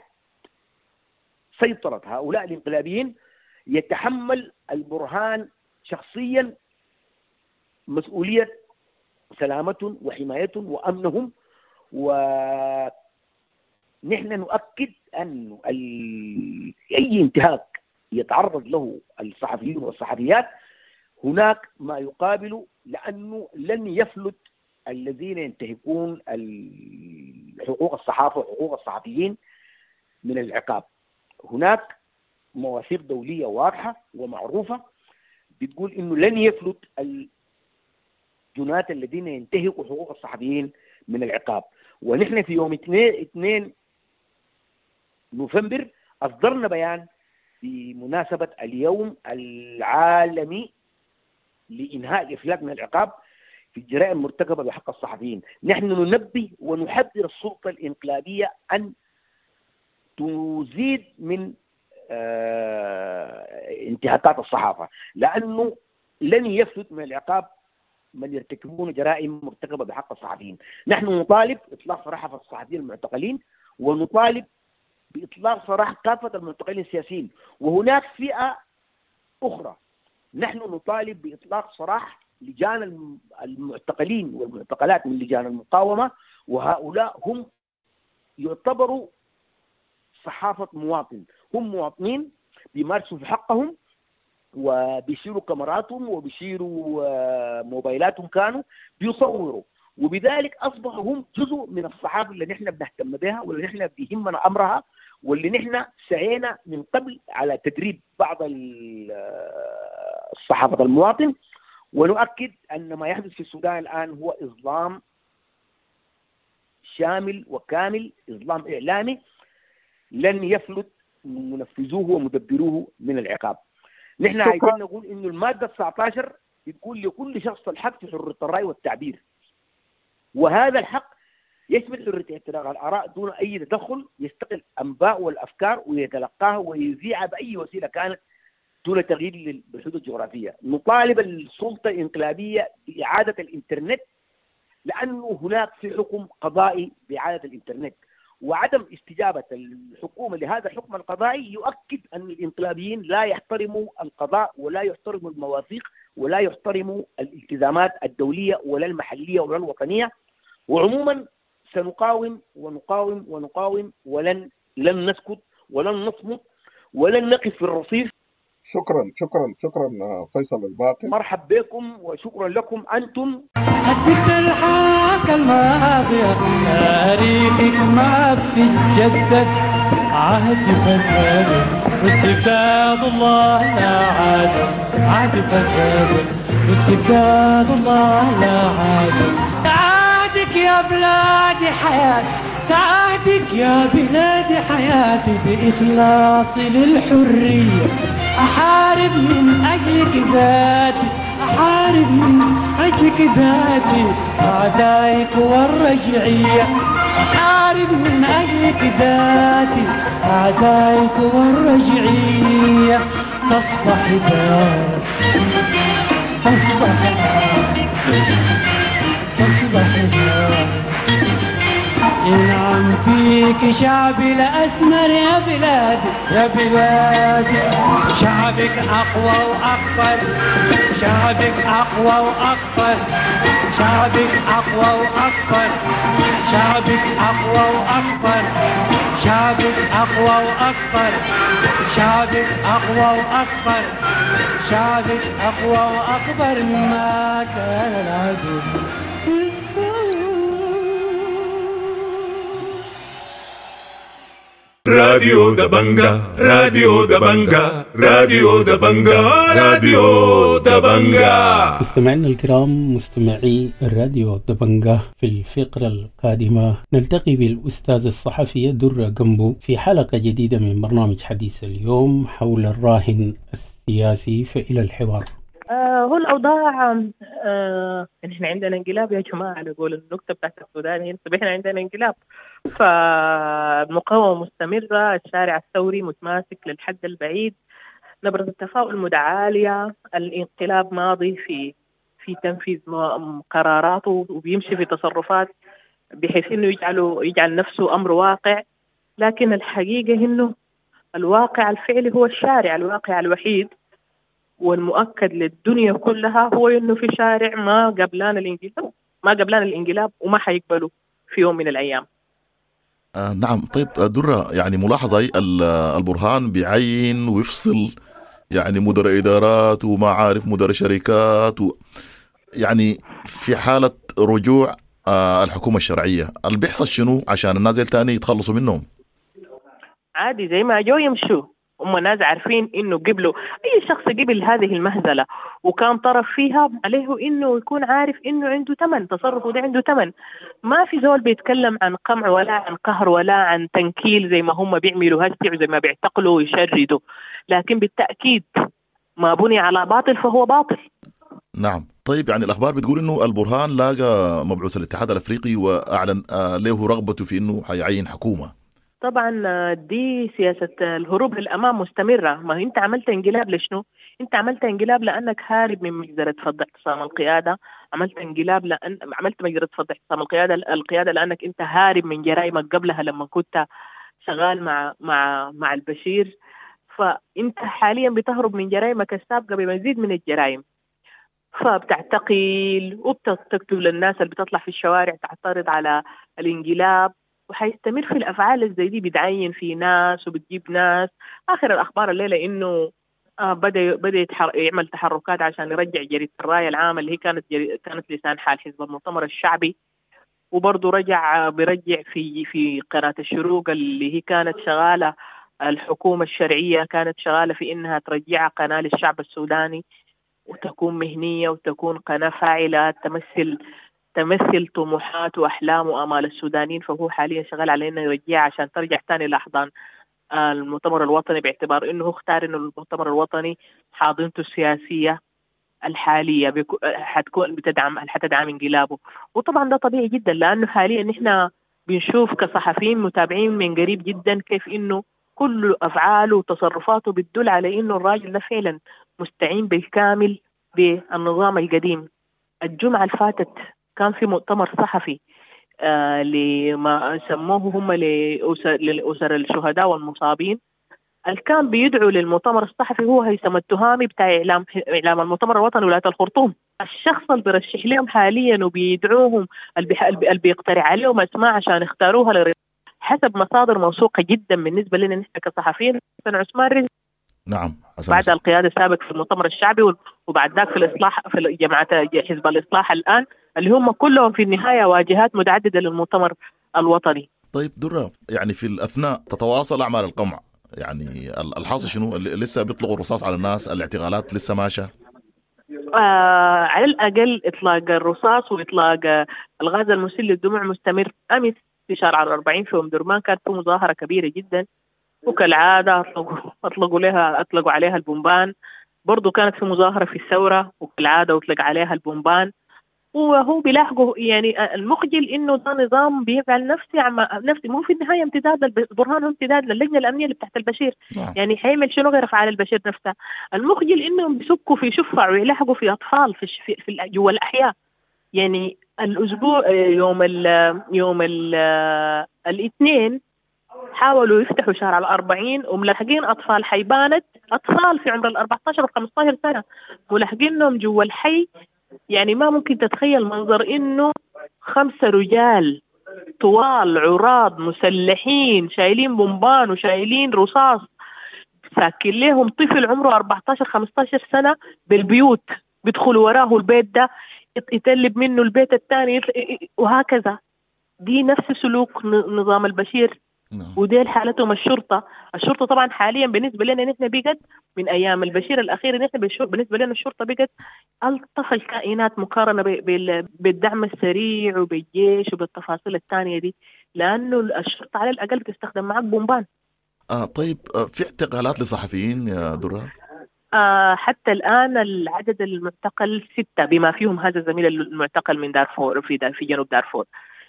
سيطرة هؤلاء الانقلابيين، يتحمل البرهان شخصيا مسؤولية سلامتهم وحمايتهم وأمنهم. ونحن نؤكد أن أي انتهاك يتعرض له الصحفيين والصحفيات هناك ما يقابل، لأنه لن يفلت الذين ينتهكون حقوق الصحافة وحقوق الصحفيين من العقاب. هناك مواثيق دولية واضحة ومعروفة بتقول إنه لن يفلت الجنات الذين ينتهكوا حقوق الصحفيين من العقاب. ونحن في يوم 2 نوفمبر أصدرنا بيان بمناسبة اليوم العالمي لإنهاء الإفلات من العقاب في الجرائم المرتكبة بحق الصحفيين. نحن ننبه ونحذر السلطة الإنقلابية أن تزيد من انتهاكات الصحافة، لأنه لن يفلت من العقاب من يرتكبون جرائم مرتكبة بحق الصحفيين. نحن نطالب إطلاق سراح الصحفيين المعتقلين، ونطالب بإطلاق سراح كافة المعتقلين السياسيين. وهناك فئة أخرى نحن نطالب بإطلاق سراح لجان المعتقلين والمعتقلات من لجان المقاومة، وهؤلاء هم يعتبروا صحافة مواطن، هم مواطنين بيمارسوا في حقهم وبيشيروا كاميراتهم وبيشيروا موبايلاتهم، كانوا بيصوروا، وبذلك أصبحوا هم جزء من الصحافة اللي نحن بنهتم بها واللي نحن بيهمنا أمرها، واللي نحن سعينا من قبل على تدريب بعض الصحافة المواطن. ونؤكد أن ما يحدث في السودان الآن هو إظلام شامل وكامل، إظلام إعلامي لن يفلت منفذوه ومدبروه من العقاب. نحن عايزين نقول إنه المادة 19 بتقول لكل شخص الحق في حرية الرأي والتعبير، وهذا الحق يشمل حرية اعتراض الآراء دون أي تدخل، يستقل الأنباء والأفكار ويتلقاها ويذيعها بأي وسيلة كانت دون تغيير للحدود الجغرافية. نطالب السلطة الإنقلابية بإعادة الإنترنت، لأنه هناك في حكم قضائي بإعادة الإنترنت، وعدم استجابة الحكومة لهذا الحكم القضائي يؤكد أن الإنقلابيين لا يحترموا القضاء ولا يحترموا المواثيق ولا يحترموا الالتزامات الدولية ولا المحلية ولا الوطنية. وعموما سنقاوم ونقاوم ونقاوم ولن نسكت ولن نصمت ولن نقف في الرصيف. شكرا فيصل الباقر. مرحب بكم وشكرا لكم أنتم. حسيت الحاكة الماضية تاريخك ما بتتجدد، عهد فساد واستبداد الله لا عاد، عهد فساد واستبداد الله لا عاد. تعهدك يا بلادي حياتي، تعهدك يا بلادي حياتي، بإخلاصي للحرية أحارب من أجلك ذاتي، أحارب من أجلك ذاتي، أعدائك والرجعية، أحارب من أجلك ذاتي، أعدائك والرجعية. تصبح ذات تصبح ذات ينعم فيك شعبي لأسمر يا بلادي، يا بلادي. شعبك أقوى وأكبر، شعبك أقوى وأكبر، شعبك أقوى وأكبر، شعبك أقوى وأكبر، شعبك أقوى وأكبر، شعبك أقوى وأكبر، شعبك أقوى وأكبر مما كان العدو. راديو دبنجا، راديو دبنجا، راديو دبنجا، راديو دبنجا. مستمعينا الكرام، مستمعي الراديو دبنجا، في الفقرة القادمة نلتقي بالأستاذ الصحفية درة جنبو في حلقة جديدة من برنامج حديث اليوم حول الراهن السياسي. فإلى الحوار. هو الأوضاع نحن عندنا انقلاب يا جماعة، نقول النكتة بتاعت السودان هي احنا عندنا انقلاب، فالمقاومة مستمرة، الشارع الثوري متماسك للحد البعيد، نبرة التفاؤل متعالية، الانقلاب ماضي في تنفيذ قراراته وبيمشي في تصرفات بحيث انه يجعل نفسه امر واقع. لكن الحقيقة انه الواقع الفعلي هو الشارع، الواقع الوحيد والمؤكد للدنيا كلها هو انه في شارع ما قبلان الانقلاب وما حيقبلوا في يوم من الايام. نعم. طيب درة، يعني ملاحظة البرهان بيعين ويفصل يعني مدراء إدارات ومعارف مدراء شركات يعني في حالة رجوع الحكومة الشرعية اللي بيحصل شنو عشان الناس التاني يتخلصوا منهم؟ عادي زي ما جو يمشوا، هم ناس عارفين انه قبلوا اي شخص قبل هذه المهزلة وكان طرف فيها عليه انه يكون عارف انه عنده ثمن، تصرفه ده عنده ثمن. ما في زول بيتكلم عن قمع ولا عن قهر ولا عن تنكيل زي ما هم بيعملوا هسي وزي ما بيعتقلوا ويشردوا، لكن بالتأكيد ما بني على باطل فهو باطل. نعم. طيب يعني الأخبار بتقول إنه البرهان لاقى مبعوث الاتحاد الأفريقي وأعلن له رغبته في إنه حيعين حكومة. طبعا دي سياسة الهروب للأمام مستمرة. ما انت عملت انقلاب لشنو؟ انت عملت انقلاب لأنك هارب من مجزرة فض اعتصام القيادة، عملت مجزرة فض اعتصام القيادة لأنك انت هارب من جرائمك قبلها لما كنت شغال مع البشير. فانت حاليا بتهرب من جرائمك السابقة بمزيد من الجرائم، فبتعتقل وبتقتل الناس اللي بتطلع في الشوارع تعترض على الانقلاب، وحيستمر في الأفعال الزي دي، بتعين في ناس وبتجيب ناس. آخر الأخبار الليلة إنه بدأ يعمل تحركات عشان يرجع جريدة الراية العامة اللي هي كانت لسان حال حزب المؤتمر الشعبي، وبرضه برجع في قناة الشروق اللي هي كانت شغالة، الحكومة الشرعية كانت شغالة في إنها ترجع قناة للشعب السوداني وتكون مهنية وتكون قناة فاعلة تمثل تمثل طموحات وأحلام وآمال السودانيين، فهو حاليا شغال على إنه يرجعها عشان ترجع تاني لأحضان المؤتمر الوطني، باعتبار إنه اختار إنه المؤتمر الوطني حاضنته السياسية الحالية حتدعم انقلابه. وطبعا ده طبيعي جدا، لأنه حاليا نحن بنشوف كصحفيين متابعين من قريب جدا كيف إنه كل أفعاله وتصرفاته بتدل على إنه الراجل ده فعلا مستعين بالكامل بالنظام القديم. الجمعة الفاتت كان في مؤتمر صحفي لما سموه هم لأسر الشهداء والمصابين، كان بيدعو للمؤتمر الصحفي هو هيثم التهامي بتاع إعلام المؤتمر الوطني ولاية الخرطوم، الشخص اللي بيرشح لهم حاليا وبيدعوهم اللي بيقترح عليهم أسماء عشان يختاروها حسب مصادر موثوقة جدا بالنسبة لنا نحن كصحفيين. حسن عثمان رزق، نعم، بعد القيادة السابق في المؤتمر الشعبي، وبعد ذاك في الإصلاح في جماعة حزب الإصلاح الآن، اللي هم كلهم في النهاية واجهات متعددة للمؤتمر الوطني. طيب درة، يعني في الأثناء تتواصل أعمال القمع، يعني الحاصل شنو؟ لسه بيطلقوا الرصاص على الناس؟ الاعتقالات لسه ماشية؟ على الأقل إطلاق الرصاص وإطلاق الغاز المسيل للدموع مستمر. أمس في شارع 40 في أم درمان كانت في مظاهرة كبيرة جدا، وكالعادة أطلقوا عليها البومبان. برضو كانت في مظاهرة في الثورة وكالعادة أطلق عليها البومبان. وهو بيلاحقه يعني المخجل إنه ده نظام بيفعل نفسي مو في النهاية امتداد برهان، امتداد للجنة الأمنية اللي بتاعت البشير. يعني حيعمل شنو غير أفعال البشير نفسها؟ المخجل إنهم بيسكوا في شفع ويلاحقوا في أطفال في جوا الأحياء. يعني الأسبوع يوم الاثنين حاولوا يفتحوا شارع 40 وملاحقين أطفال حيبانت، أطفال في عمر 14 و 15 سنة ملاحقينهم جوا الحي. يعني ما ممكن تتخيل منظر إنه 5 رجال طوال عراض مسلحين شايلين بومبان وشايلين رصاص ساكن لهم طفل عمره 14-15 سنة بالبيوت، بيدخلوا وراه البيت ده يتقلب منه البيت الثاني وهكذا. دي نفس سلوك نظام البشير، ودي حالتهم الشرطة طبعا حاليا بالنسبة لنا نحن بقت من أيام البشير الأخير نحن بالنسبة لنا الشرطة بقت ألطف الكائنات مقارنة بالدعم السريع وبالجيش وبالتفاصيل الثانية دي، لأنه الشرطة على الأقل بتستخدم معك بومبان. طيب في اعتقالات لصحفيين يا درة؟ حتى الآن العدد المعتقل 6 بما فيهم هذا الزميل المعتقل من دارفور في جنوب دارفور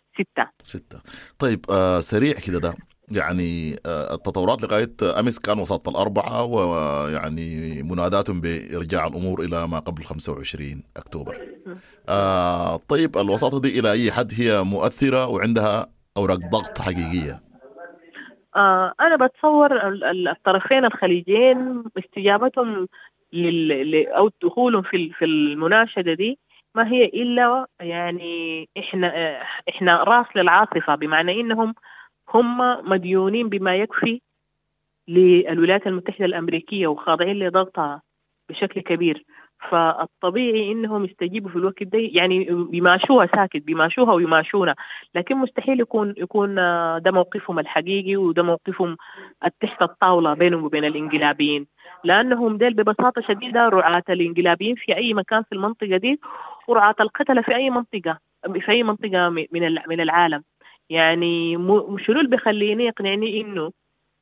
6. طيب سريع كده ده يعني التطورات لغاية أمس كان وسط 4 ويعني مناداتهم بإرجاع الأمور إلى ما قبل 25 أكتوبر. طيب الوساطة دي إلى أي حد هي مؤثرة وعندها أوراق ضغط حقيقية؟ أنا بتصور الطرفين الخليجين استجابتهم أو دخولهم في المناشدة دي ما هي إلا يعني إحنا راس للعاصفة، بمعنى إنهم هم مديونين بما يكفي للولايات المتحدة الأمريكية وخاضعين لضغطها بشكل كبير، فالطبيعي إنهم يستجيبوا في الوقت ده. يعني بيماشوها ساكت، بيماشوها ويماشونا، لكن مستحيل يكون ده موقفهم الحقيقي وده موقفهم تحت الطاولة بينهم وبين الإنقلابيين، لأنهم ديل ببساطة شديدة رعاة الإنقلابيين في أي مكان في المنطقة دي ورعاة القتلة في أي منطقة من العالم. يعني شنو اللي بيخليني يقنعني إنه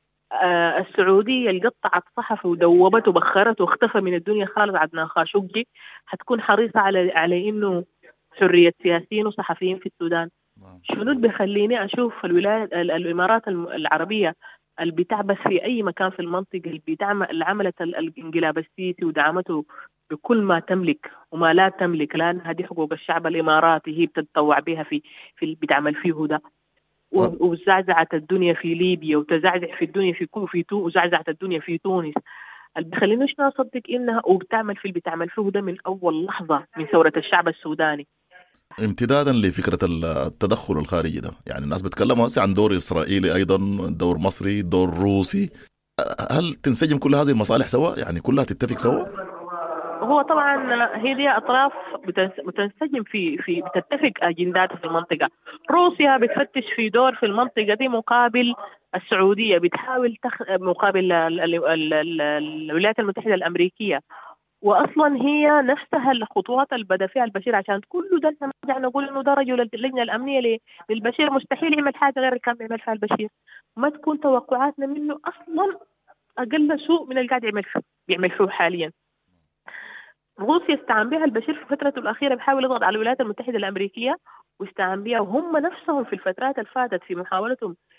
السعودية اللي قطعت صحفي ودوبته وبخرته واختفى من الدنيا خالص عدنان خاشقجي هتكون حريصة على إنه حرية سياسيين وصحفيين في السودان؟ شنو اللي بيخليني أشوف الإمارات العربية اللي بتعبث في أي مكان في المنطقة، اللي عملت الانقلاب السياسي ودعمته بكل ما تملك وما لا تملك، لأن هذه حقوق الشعب الإماراتي هي بتتطوع بها في بتعمل فيه ده، وزعزعت الدنيا في ليبيا وتزعزع في الدنيا في وزعزعت الدنيا في تونس. اللي بخليناش نصدق إنها وبتعمل فيه ده من أول لحظة من ثورة الشعب السوداني. امتدادا لفكرة التدخل الخارجي ده، يعني الناس بتكلموا هسه عن دور إسرائيلي أيضا، دور مصري، دور روسي، هل تنسجم كل هذه المصالح سوا؟ يعني كلها تتفق سوا؟ هو طبعا هي دي أطراف بتنسجم بتتفق أجندات في المنطقة. روسيا بتفتش في دور في المنطقة دي مقابل السعودية، بتحاول مقابل الولايات المتحدة الأمريكية، واصلا هي نفسها الخطوات اللي بدا فيها البشير عشان كله ده نرجع نقول انه ده رجل اللجنه الامنيه للبشير مستحيل يعمل حاجه غير اللي كان بيعمل فيها البشير. ما تكون توقعاتنا منه اصلا اقل سوء من اللي قاعد بيعمل فيه حاليا. روسيا استعان بها البشير في فترته الاخيره بيحاول يضغط على الولايات المتحده الامريكيه، واستعان بها وهم نفسهم في الفترات اللي فاتت في محاولتهم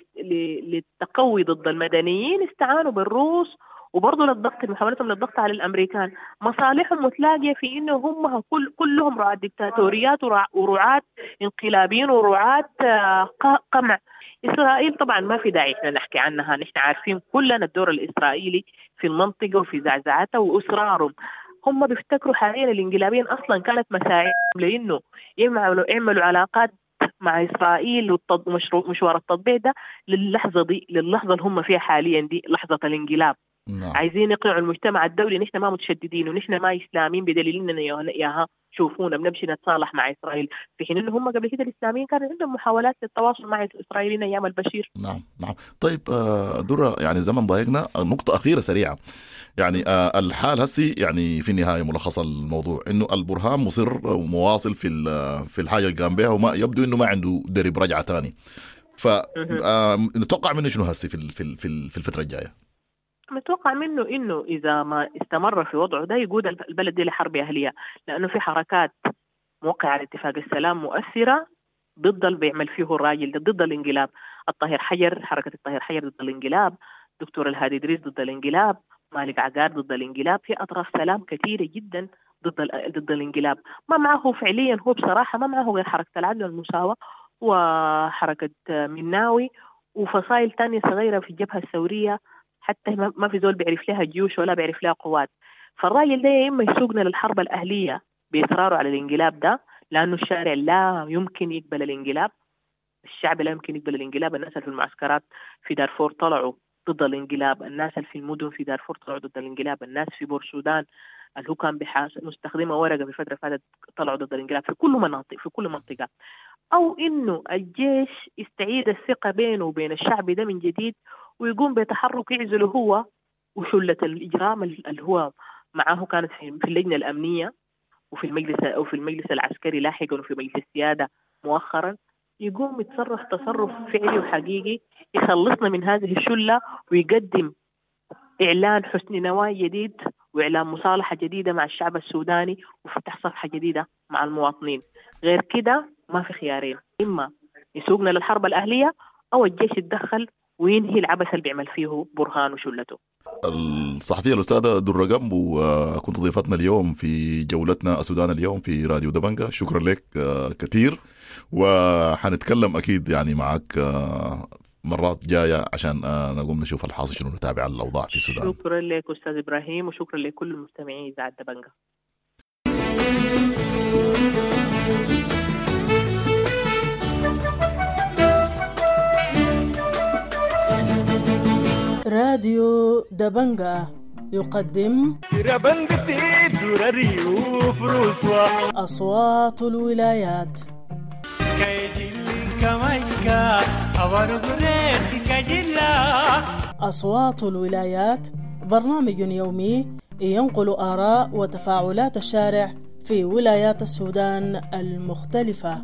للتقوي ضد المدنيين استعانوا بالروس، وبرضه محاولتهم للضغط على الامريكان. مصالحهم متلاقيه في انه هم كلهم رعاة ديكتاتوريات ورعاة انقلابيين ورعاة قمع. اسرائيل طبعا ما في داعي احنا نحكي عنها، نحن عارفين كلنا الدور الاسرائيلي في المنطقه وفي زعزعتها واصرارهم. هم بيفتكروا حاليا الانقلابيين اصلا كانت مساعيهم لانه يعملوا علاقات مع إسرائيل ومشوار التطبيع ده للحظة اللي هم فيها حاليا دي لحظة الانقلاب. عايزين يقنعوا المجتمع الدولي نحن ما متشددين ونحن ما إسلاميين بدليل إننا ياها شوفونا بنمشي نتصالح مع إسرائيل، في حين إنه هم قبل كده الإسلاميين كان عندهم محاولات للتواصل مع الإسرائيليين أيام البشير. نعم. طيب درة، يعني زمن ضايقنا، نقطة أخيرة سريعة. يعني الحال هسي يعني في النهاية ملخص الموضوع إنه البرهان مصر ومواصل في الحاجة اللي قام بها، وما يبدو إنه ما عنده درب رجعة تاني. فنتوقع منه شنو هسي في الفترة الجاية؟ متوقع منه إنه إذا ما استمر في وضعه ده يقود البلد دي لحرب أهلية، لأنه في حركات موقعة على اتفاق السلام مؤثرة ضد اللي بيعمل فيه الراجل ده، ضد الانقلاب. الطاهر حجر، حركة الطاهر حجر ضد الانقلاب، دكتور الهادي إدريس ضد الانقلاب، مالك عقار ضد الانقلاب. في أطراف سلام كثيرة جدا ضد الانقلاب. ما معه فعليا هو بصراحة ما معه غير حركة العدل والمساواة وحركة مناوي وفصائل تانية صغيرة في الجبهة الثورية، حتى ما في زول بيعرف لها جيوش ولا بيعرف لها قوات. فالراجل ده يا إما يسوقنا للحرب الأهلية بإصراره على الانقلاب ده، لأنه الشارع لا يمكن يقبل الانقلاب، الشعب لا يمكن يقبل الانقلاب. الناس في المعسكرات في دارفور طلعوا ضد الانقلاب، الناس في المدن في دارفور طلعوا ضد الانقلاب، الناس في بورسودان اللي هو كان مستخدمة ورقة في فترة فاتت طلعوا ضد الانقلاب في كل منطقة. أو إنه الجيش يستعيد الثقة بينه وبين الشعب ده من جديد ويقوم بتحرك يعزله هو وشلة الإجرام اللي هو معه كانت في اللجنة الأمنية وفي المجلس العسكري لاحقا وفي مجلس السيادة مؤخرا، يقوم يتصرف تصرف فعلي وحقيقي يخلصنا من هذه الشلة ويقدم إعلان حسن نواة جديد وإعلان مصالحة جديدة مع الشعب السوداني وفتح صفحة جديدة مع المواطنين. غير كده ما في خيارين، إما يسوقنا للحرب الأهلية أو الجيش يتدخل وينهي العبث اللي بيعمل فيه برهان وشلته. الصحفية الأستاذة درة جنبو كنت ضيفتنا اليوم في جولتنا السودان اليوم في راديو دبنجة. شكرا لك كثير، وحنتكلم أكيد يعني معك مرات جاية عشان نقوم نشوف الحاصل شنو، نتابع الأوضاع في السودان. شكرا لك أستاذ إبراهيم، وشكرا لكل المستمعين إذاعة دبنجة. راديو دبنجة يقدم أصوات الولايات. أصوات الولايات برنامج يومي ينقل آراء وتفاعلات الشارع في ولايات السودان المختلفة.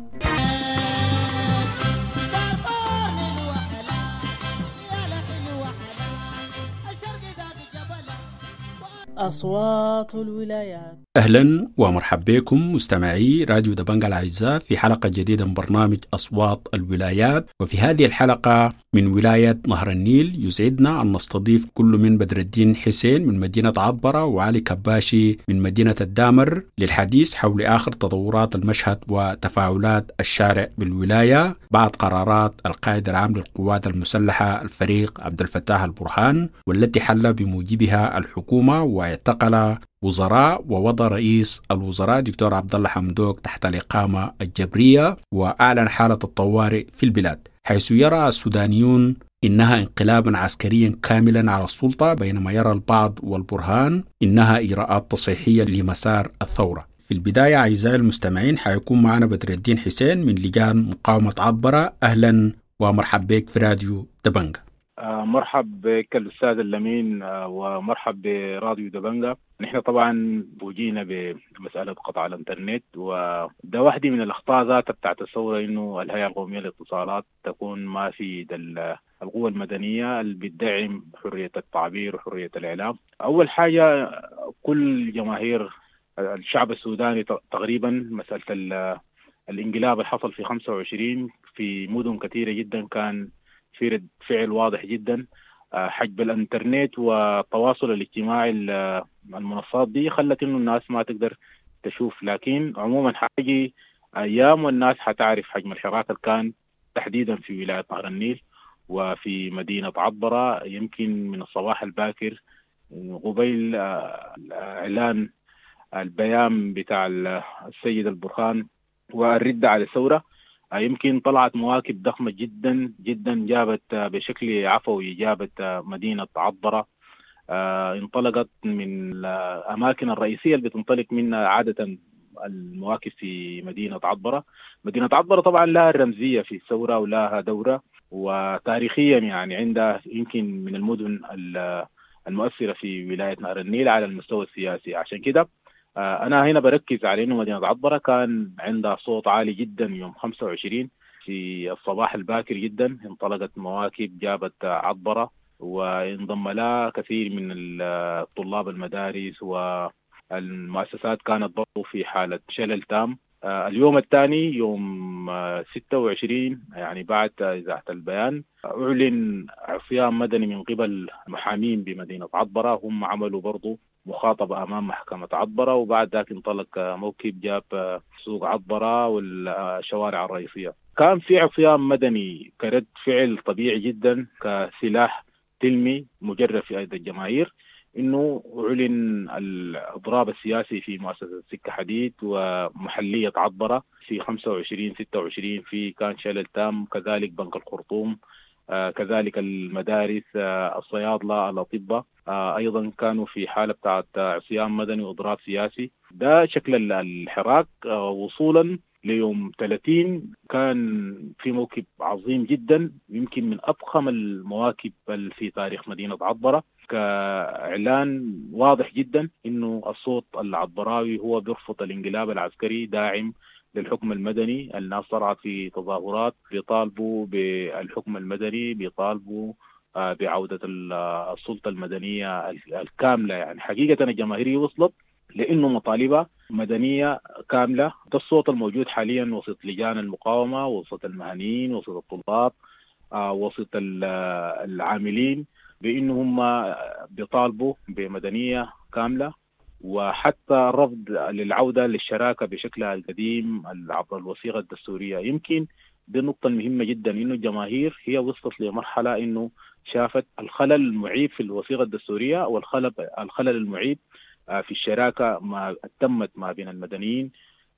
أصوات الولايات. أهلا ومرحبا بكم مستمعي راديو دبنجة الأعزاء في حلقة جديدة من برنامج أصوات الولايات. وفي هذه الحلقة من ولاية نهر النيل يسعدنا أن نستضيف كل من بدر الدين حسين من مدينة عطبرة وعلي كباشي من مدينة الدامر للحديث حول آخر تطورات المشهد وتفاعلات الشارع بالولاية بعد قرارات القائد العام للقوات المسلحة الفريق عبد الفتاح البرهان، والتي حل بموجبها الحكومة واعتقل وزراء ووضع رئيس الوزراء دكتور عبد الله حمدوك تحت الإقامة الجبرية، وأعلن حالة الطوارئ في البلاد، حيث يرى السودانيون إنها انقلابا عسكريا كاملا على السلطة، بينما يرى البعض والبرهان إنها إجراءات تصحيحية لمسار الثورة. في البداية أعزائي المستمعين حيكون معنا بدر الدين حسين من لجان مقاومة عطبرة. أهلا ومرحبا بك في راديو دبنجة. مرحب بك الأستاذ اللمين ومرحب براديو دبنجا. نحن طبعا وجينا بمسألة قطع الانترنت، وده واحدة من الأخطاء ذاتها بتاعت الثورة، إنه الهيئة القومية للاتصالات تكون ما في القوة المدنية اللي بتدعم حرية التعبير وحرية الإعلام. أول حاجة، كل جماهير الشعب السوداني تقريبا مسألة الانقلاب اللي حصل في 25 في مدن كثيرة جدا كان في رد فعل واضح جدا. حجب الانترنت والتواصل الاجتماعي المنصات دي خلت انه الناس ما تقدر تشوف، لكن عموما حاجي ايام والناس حتعرف حجم الحراك اللي كان تحديدا في ولاية نهر النيل وفي مدينة عطبرة. يمكن من الصباح الباكر قبيل اعلان البيان بتاع السيد البرهان والردة على الثورة، يمكن طلعت مواكب ضخمة جدا جدا، جابت بشكل عفوي، جابت مدينة عطبرة، انطلقت من الأماكن الرئيسية اللي بتنطلق منها عادة المواكب في مدينة عطبرة. مدينة عطبرة طبعا لها الرمزية في الثورة ولها دورة، وتاريخيا يعني عندها يمكن من المدن المؤثرة في ولاية نهر النيل على المستوى السياسي. عشان كده أنا هنا بركز على إنه مدينة عطبرة كان عندها صوت عالي جدا يوم 25 في الصباح الباكر جدا. انطلقت مواكب جابت عطبرة، وانضم لها كثير من الطلاب المدارس والمؤسسات كانت برضو في حالة شلل تام. اليوم الثاني يوم 26 يعني بعد إذاعة البيان أعلن عصيان مدني من قبل محامين بمدينة عطبرة، هم عملوا برضو مخاطبة أمام محكمة عطبرة، وبعد ذلك انطلق موكب جاب سوق عطبرة والشوارع الرئيسية. كان في عصيان مدني كرد فعل طبيعي جدا كسلاح سلمي مجرب في أيدي الجماهير، إنه أعلن الإضراب السياسي في مؤسسة سكة حديد ومحلية عطبرة في 25-26 في كان شلل تام، كذلك بنك الخرطوم، كذلك المدارس، الصيادلة، الأطباء أيضا كانوا في حالة بتاعت عصيان مدني وإضراب سياسي. ده شكل الحراك. وصولا ليوم 30 كان في موكب عظيم جدا، يمكن من أضخم المواكب في تاريخ مدينة عطبرة، كإعلان واضح جدا إنه الصوت العطبراوي هو بيرفض الانقلاب العسكري، داعم للحكم المدني. الناس طلعت في تظاهرات بيطالبوا بالحكم المدني، بيطالبوا بعودة السلطة المدنية الكاملة. يعني حقيقة الجماهيرية وصلت لأنه مطالبة مدنية كاملة. ده الصوت الموجود حاليا وسط لجان المقاومة، وسط المهنيين، وسط الطلاب، وسط العاملين، بأنهم بيطالبوا بمدنية كاملة، وحتى الرفض للعودة للشراكة بشكلها القديم عبر الوثيقة الدستورية. يمكن دي النقطة المهمة جدا، إنه الجماهير هي وصلت لمرحلة إنه شافت الخلل المعيب في الوثيقة الدستورية والخلل المعيب في الشراكة ما تمت ما بين المدنيين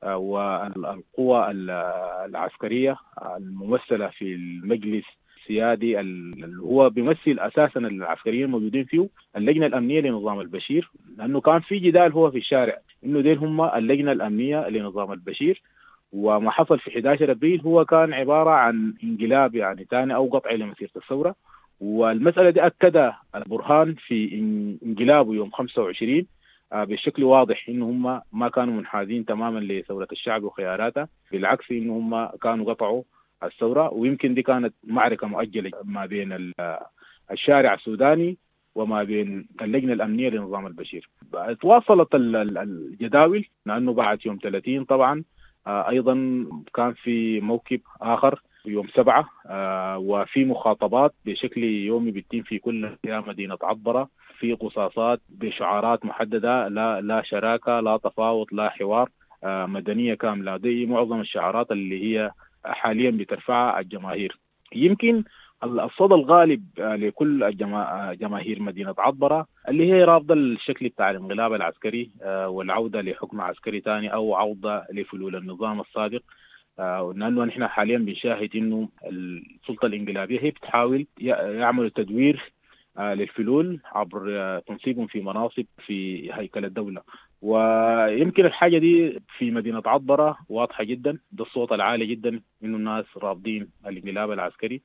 والقوى العسكرية الممثلة في المجلس السيادي اللي هو بيمثل أساسا العسكريين الموجودين فيه اللجنة الأمنية لنظام البشير. لأنه كان في جدال هو في الشارع إنه دين هم اللجنة الأمنية لنظام البشير، وما حصل في 11 أبريل هو كان عبارة عن انقلاب يعني ثاني أو قطع لمسيرة الثورة. والمسألة دي أكد البرهان في انقلابه يوم 25 بشكل واضح إنه هم ما كانوا منحازين تماما لثورة الشعب وخياراتها، بالعكس إنه هم كانوا قطعوا الثورة. ويمكن دي كانت معركة مؤجلة ما بين الشارع السوداني وما بين اللجنة الأمنية لنظام البشير. تواصلت الجداول، لأنه بعد يوم 30 طبعا أيضا كان في موكب آخر يوم 7 وفي مخاطبات بشكل يومي بتتم في كل مدينة عطبرة، في قصاصات بشعارات محددة، لا شراكة، لا تفاوض، لا حوار، مدنية كاملة. دي معظم الشعارات اللي هي حاليا بترفعها الجماهير. يمكن الصدى الغالب لكل جماهير مدينة عطبرة اللي هي رافضة الشكل بتاع الانقلاب العسكري والعودة لحكم عسكري ثاني أو عودة لفلول النظام السابق، لأنه نحن حاليا بنشاهد إنه السلطة الانقلابية هي بتحاول يعملوا تدوير للفلول عبر تنصيبهم في مناصب في هيكل الدولة. ويمكن الحاجة دي في مدينة عطبرة واضحة جدا، ده الصوت العالي جدا إنه الناس رافضين الانقلاب العسكري،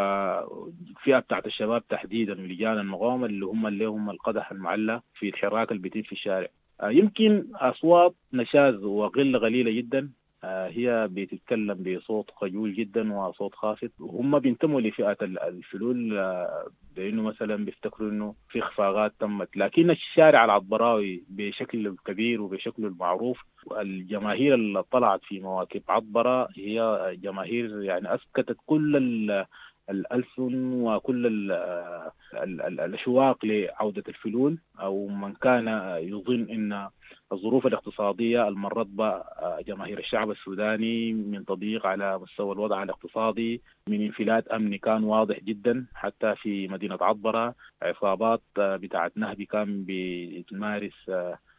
وفئة بتاعت الشباب تحديدا ولجان المقاومة اللي هم القدح المعلق في الحراك اللي بيتم في الشارع. يمكن أصوات نشاز وقلة قليلة جدا هي بتتكلم بصوت خجول جدا وصوت خافت، وهم بينتموا لفئة الفلول لأنه مثلا بيفتكروا إنه في إخفاقات تمت، لكن الشارع العطبراوي بشكل كبير وبشكل المعروف الجماهير اللي طلعت في مواكب عطبرة هي جماهير يعني أسكتت كل الألسن وكل الأشواق لعودة الفلول، أو من كان يظن أن الظروف الاقتصادية المرت جماهير الشعب السوداني من تضييق على مستوى الوضع الاقتصادي، من انفلات أمني كان واضح جدا. حتى في مدينة عطبرة عصابات بتاعت نهبي كان بتمارس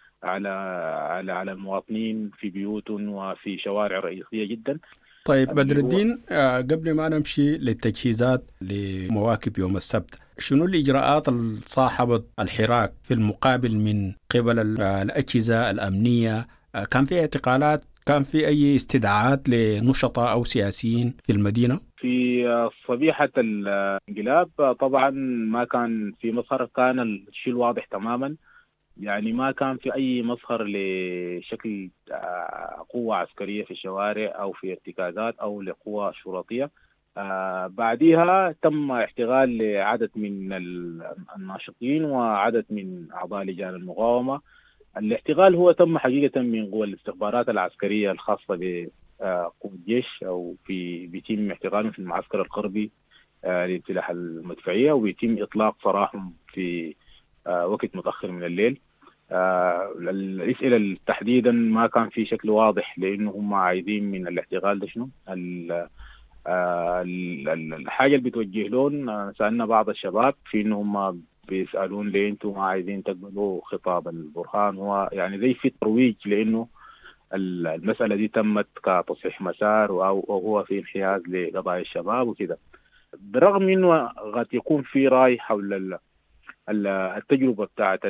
على المواطنين في بيوتهم وفي شوارع رئيسية جدا. طيب بدر الدين، قبل ما نمشي للتجهيزات لمواكب يوم السبت، شنو الإجراءات اللي صاحبت الحراك في المقابل من قبل الأجهزة الأمنية؟ كان في اعتقالات؟ كان في أي استدعاءات لنشطاء أو سياسيين في المدينة؟ في صبيحة الانقلاب طبعا ما كان في مظهر، كان الشيء واضح تماما، يعني ما كان في أي مظهر لشكل قوة عسكرية في الشوارع أو في ارتكازات أو لقوة شرطية. بعدها تم احتغال لعدد من الناشطين وعدد من أعضاء لجان المقاومة. الاحتغال هو تم حقيقة من قوى الاستخبارات العسكرية الخاصة بقوة الجيش، أو بيتم احتغالهم في المعسكر الغربي للسلاح المدفعية، وبيتم إطلاق سراحهم في وقت متأخر من الليل. الأسئلة تحديدا ما كان في شكل واضح لأنه هم عايزين من الاحتغال ده شنو. الحاجة اللي بتوجه لهم، سألنا بعض الشباب في إنه هم بيسألون ليه أنتم ما عايزين تقبلوا خطاب البرهان، هو يعني زي في ترويج لأنه المسألة دي تمت كتصحيح مسار أو هو في انحياز لقضايا الشباب وكده، برغم إنه قد يكون في رأي حول التجربة بتاعت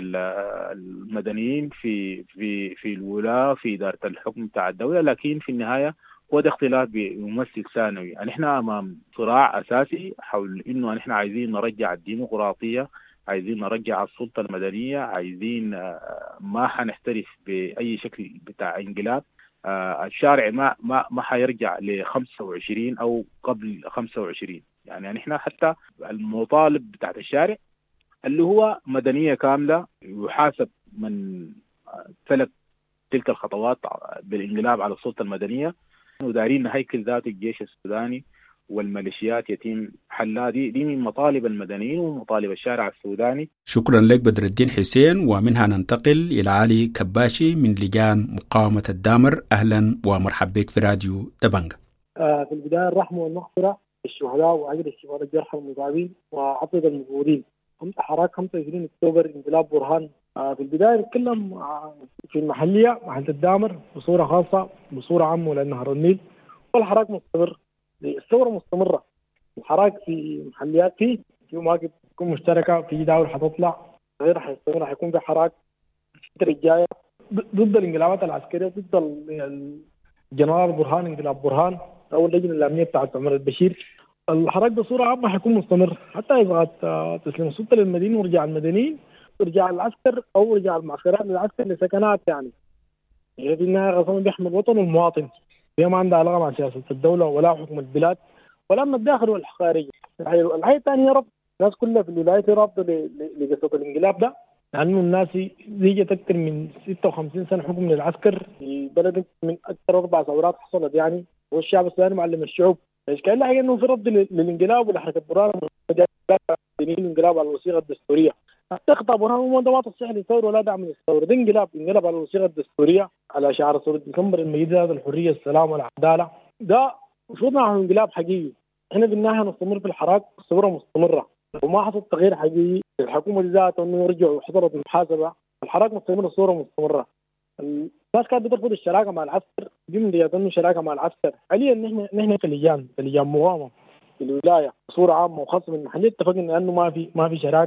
المدنيين في الولاة في إدارة الحكم بتاع الدولة، لكن في النهاية هو ده اختلاف بيمثل ثانوي. يعني احنا أمام صراع أساسي حول إنه احنا عايزين نرجع الديمقراطية، عايزين نرجع السلطة المدنية، عايزين ما حنحترف بأي شكل بتاع انقلاب. الشارع ما حيرجع ل 25 أو قبل 25. يعني احنا حتى المطالب بتاعت الشارع اللي هو مدنية كاملة، يحاسب من سلك تلك الخطوات بالانقلاب على السلطة المدنية، ودارين هيكل ذات الجيش السوداني والميليشيات يتم حلها. دي من مطالب المدنيين ومطالب الشارع السوداني. شكرا لك بدر الدين حسين، ومنها ننتقل إلى علي كباشي من لجان مقاومة الدامر. أهلا ومرحبا بك في راديو دبنجة. في البداية الرحمة والمغفرة للشهداء وأجل الشهداء الجرحى والمصابين وعطية المفقودين. حراك 25 أكتوبر انقلاب برهان. في البداية نتكلم في المحلية محلة الدامر بصورة خاصة بصورة عامة لنهر النيل، والحراك مستمر، الثورة مستمرة. الحراك في محليات في مواقف تكون مشتركة، في دولة حتطلع غير حيستمر، حيكون في حراك الفترة الجاية ضد الانقلابات العسكرية، ضد الجنرال برهان، انقلاب برهان أو اللجنة الأمنية بتاعت عمر البشير. الحراك بصورة عامة حيكون مستمر حتى إذا تسليم السلطة للمدينين ورجع المدنيين ورجع العسكر أو رجع المعسكرات للعسكر لسكنات. يعني في النهاية غصبا بيحمي الوطن والمواطن، هي ما عندها علاقة مع سياسة الدولة ولا حكم البلاد ولا من الداخل ولا الخارجي. الحاجة الثانية ربط الناس كلها في الولايات رابطة لقصة الانقلاب ده، لأنه الناس زيجت أكثر من 56 سنة حكم للعسكر في بلد من أكثر 4 ثورات حصلت، يعني والشعب السوداني معلم الشعوب. الإشكال اللي حاجة إنه في رد للانقلاب ولحركة برهان الانقلاب على الوثيقة الدستورية. حتى خطاب برهان هو ده ما تصحيح للثورة ولا دعم للثورة، ده انقلاب على الوثيقة الدستورية على شعار ثورة ديسمبر المجيد، هذا الحرية السلام والعدالة. ده المفروض معه انقلاب حقيقي. احنا في النهاية نستمر في الحراك، الثورة مستمرة وما حصل تغيير حقيقي. الحكومة ذاتها انه يرجعوا وحصلت محاسبة، الحراك مستمر، الثورة مستمرة. الناس كانت بترفض الشراكة مع العسكر، جملة انه شراكة مع العسكر. حاليا نحن كلجان مقاومة في الولاية بصورة عامة وخاصة من المحلية اتفقنا انه ما في شراكة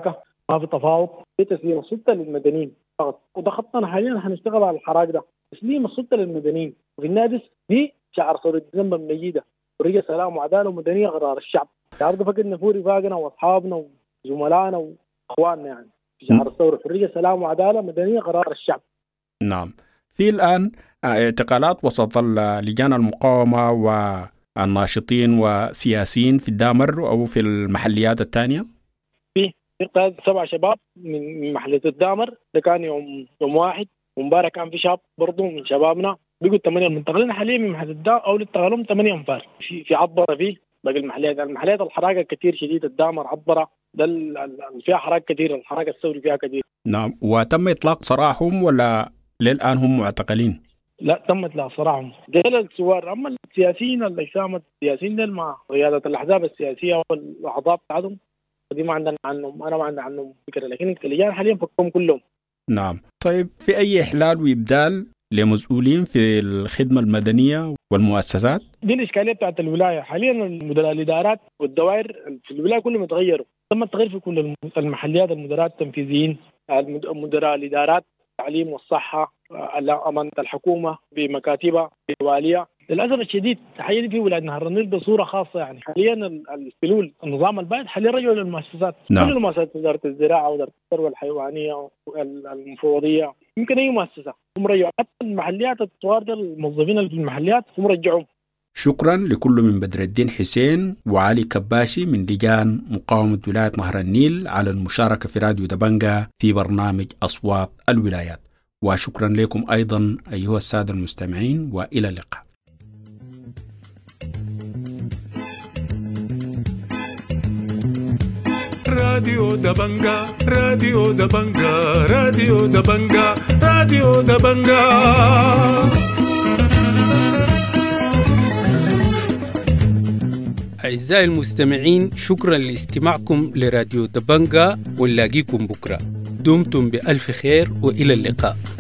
ما في تفاوض، في تسليم السلطة للمدنيين فقط. وده خطنا حاليا هنشتغل على الحراك ده، تسليم السلطة للمدنيين. وفي النادس دي شعار ثورة ديسمبر منجيدة، حرية سلام وعدالة ومدنية قرار الشعب. شعار ده فقدنا فيه رفاقنا واصحابنا وزملائنا واخواننا يعني. شعار الثورة حرية سلام وعدالة مدنية قرار الشعب. نعم. في الآن اعتقالات وسط لجان المقاومة والناشطين وسياسيين في الدامر أو في المحليات الثانية؟ في 7 شباب من محلية الدامر، ده كان يوم واحد، ومباراه كان في شاب برضو من شبابنا بيقوا 8 منتقلين حاليا من محل الدار او للتغلم 8 انفار في عبره. فيه باقي المحليات الحراقه كثير شديد، الدامر عبره ده فيها حراق كثير، الحراق الثوري فيها كثير. نعم. وتم اطلاق سراحهم ولا للان هم معتقلين؟ لا تم اطلاق سراحهم ديل الثوار. اما السياسيين الاجسام السياسيين ديل مع قياده الاحزاب السياسيه والاعضاء بتاعتهم دي ما عندنا عنهم، انا ما عندي عنهم فكره، لكن اللجان حاليا فكهم كلهم. نعم. طيب في أي إحلال وإبدال لمسؤولين في الخدمة المدنية والمؤسسات؟ دي الإشكالية بتاعت الولاية حاليا. المدراء الإدارات والدوائر في الولاية كلهم يتغيروا، تم التغيير في كل المحليات، المدراء التنفيذيين، مدراء الإدارات، التعليم والصحة، أمانة الحكومة بمكاتبها بالوالية. للأسف الشديد حاليا في ولاية نهر النيل بصورة خاصة يعني حاليا الاستلول النظام البائد حاليا رجعوا للمؤسسات. نعم. كل المؤسسات، وزارة الزراعة، وزارة الثروة الحيوانية، المفوضية، يمكن أي مؤسسة هم رجعوا. حتى المحليات الطوارئ الموظفين في المحليات هم رجعوا. شكرا لكل من بدر الدين حسين وعلي كباشي من لجان مقاومة ولاية نهر النيل على المشاركة في راديو دبنجة في برنامج أصوات الولايات. وشكرا لكم أيضا أيها السادة المستمعين، وإلى اللقاء. راديو دبنجة، راديو دبنجة، راديو دبنجة، راديو دبنجة. أعزائي المستمعين، شكرا لاستماعكم لراديو دبنجة، ونلاقيكم بكرة. دمتم بألف خير وإلى اللقاء.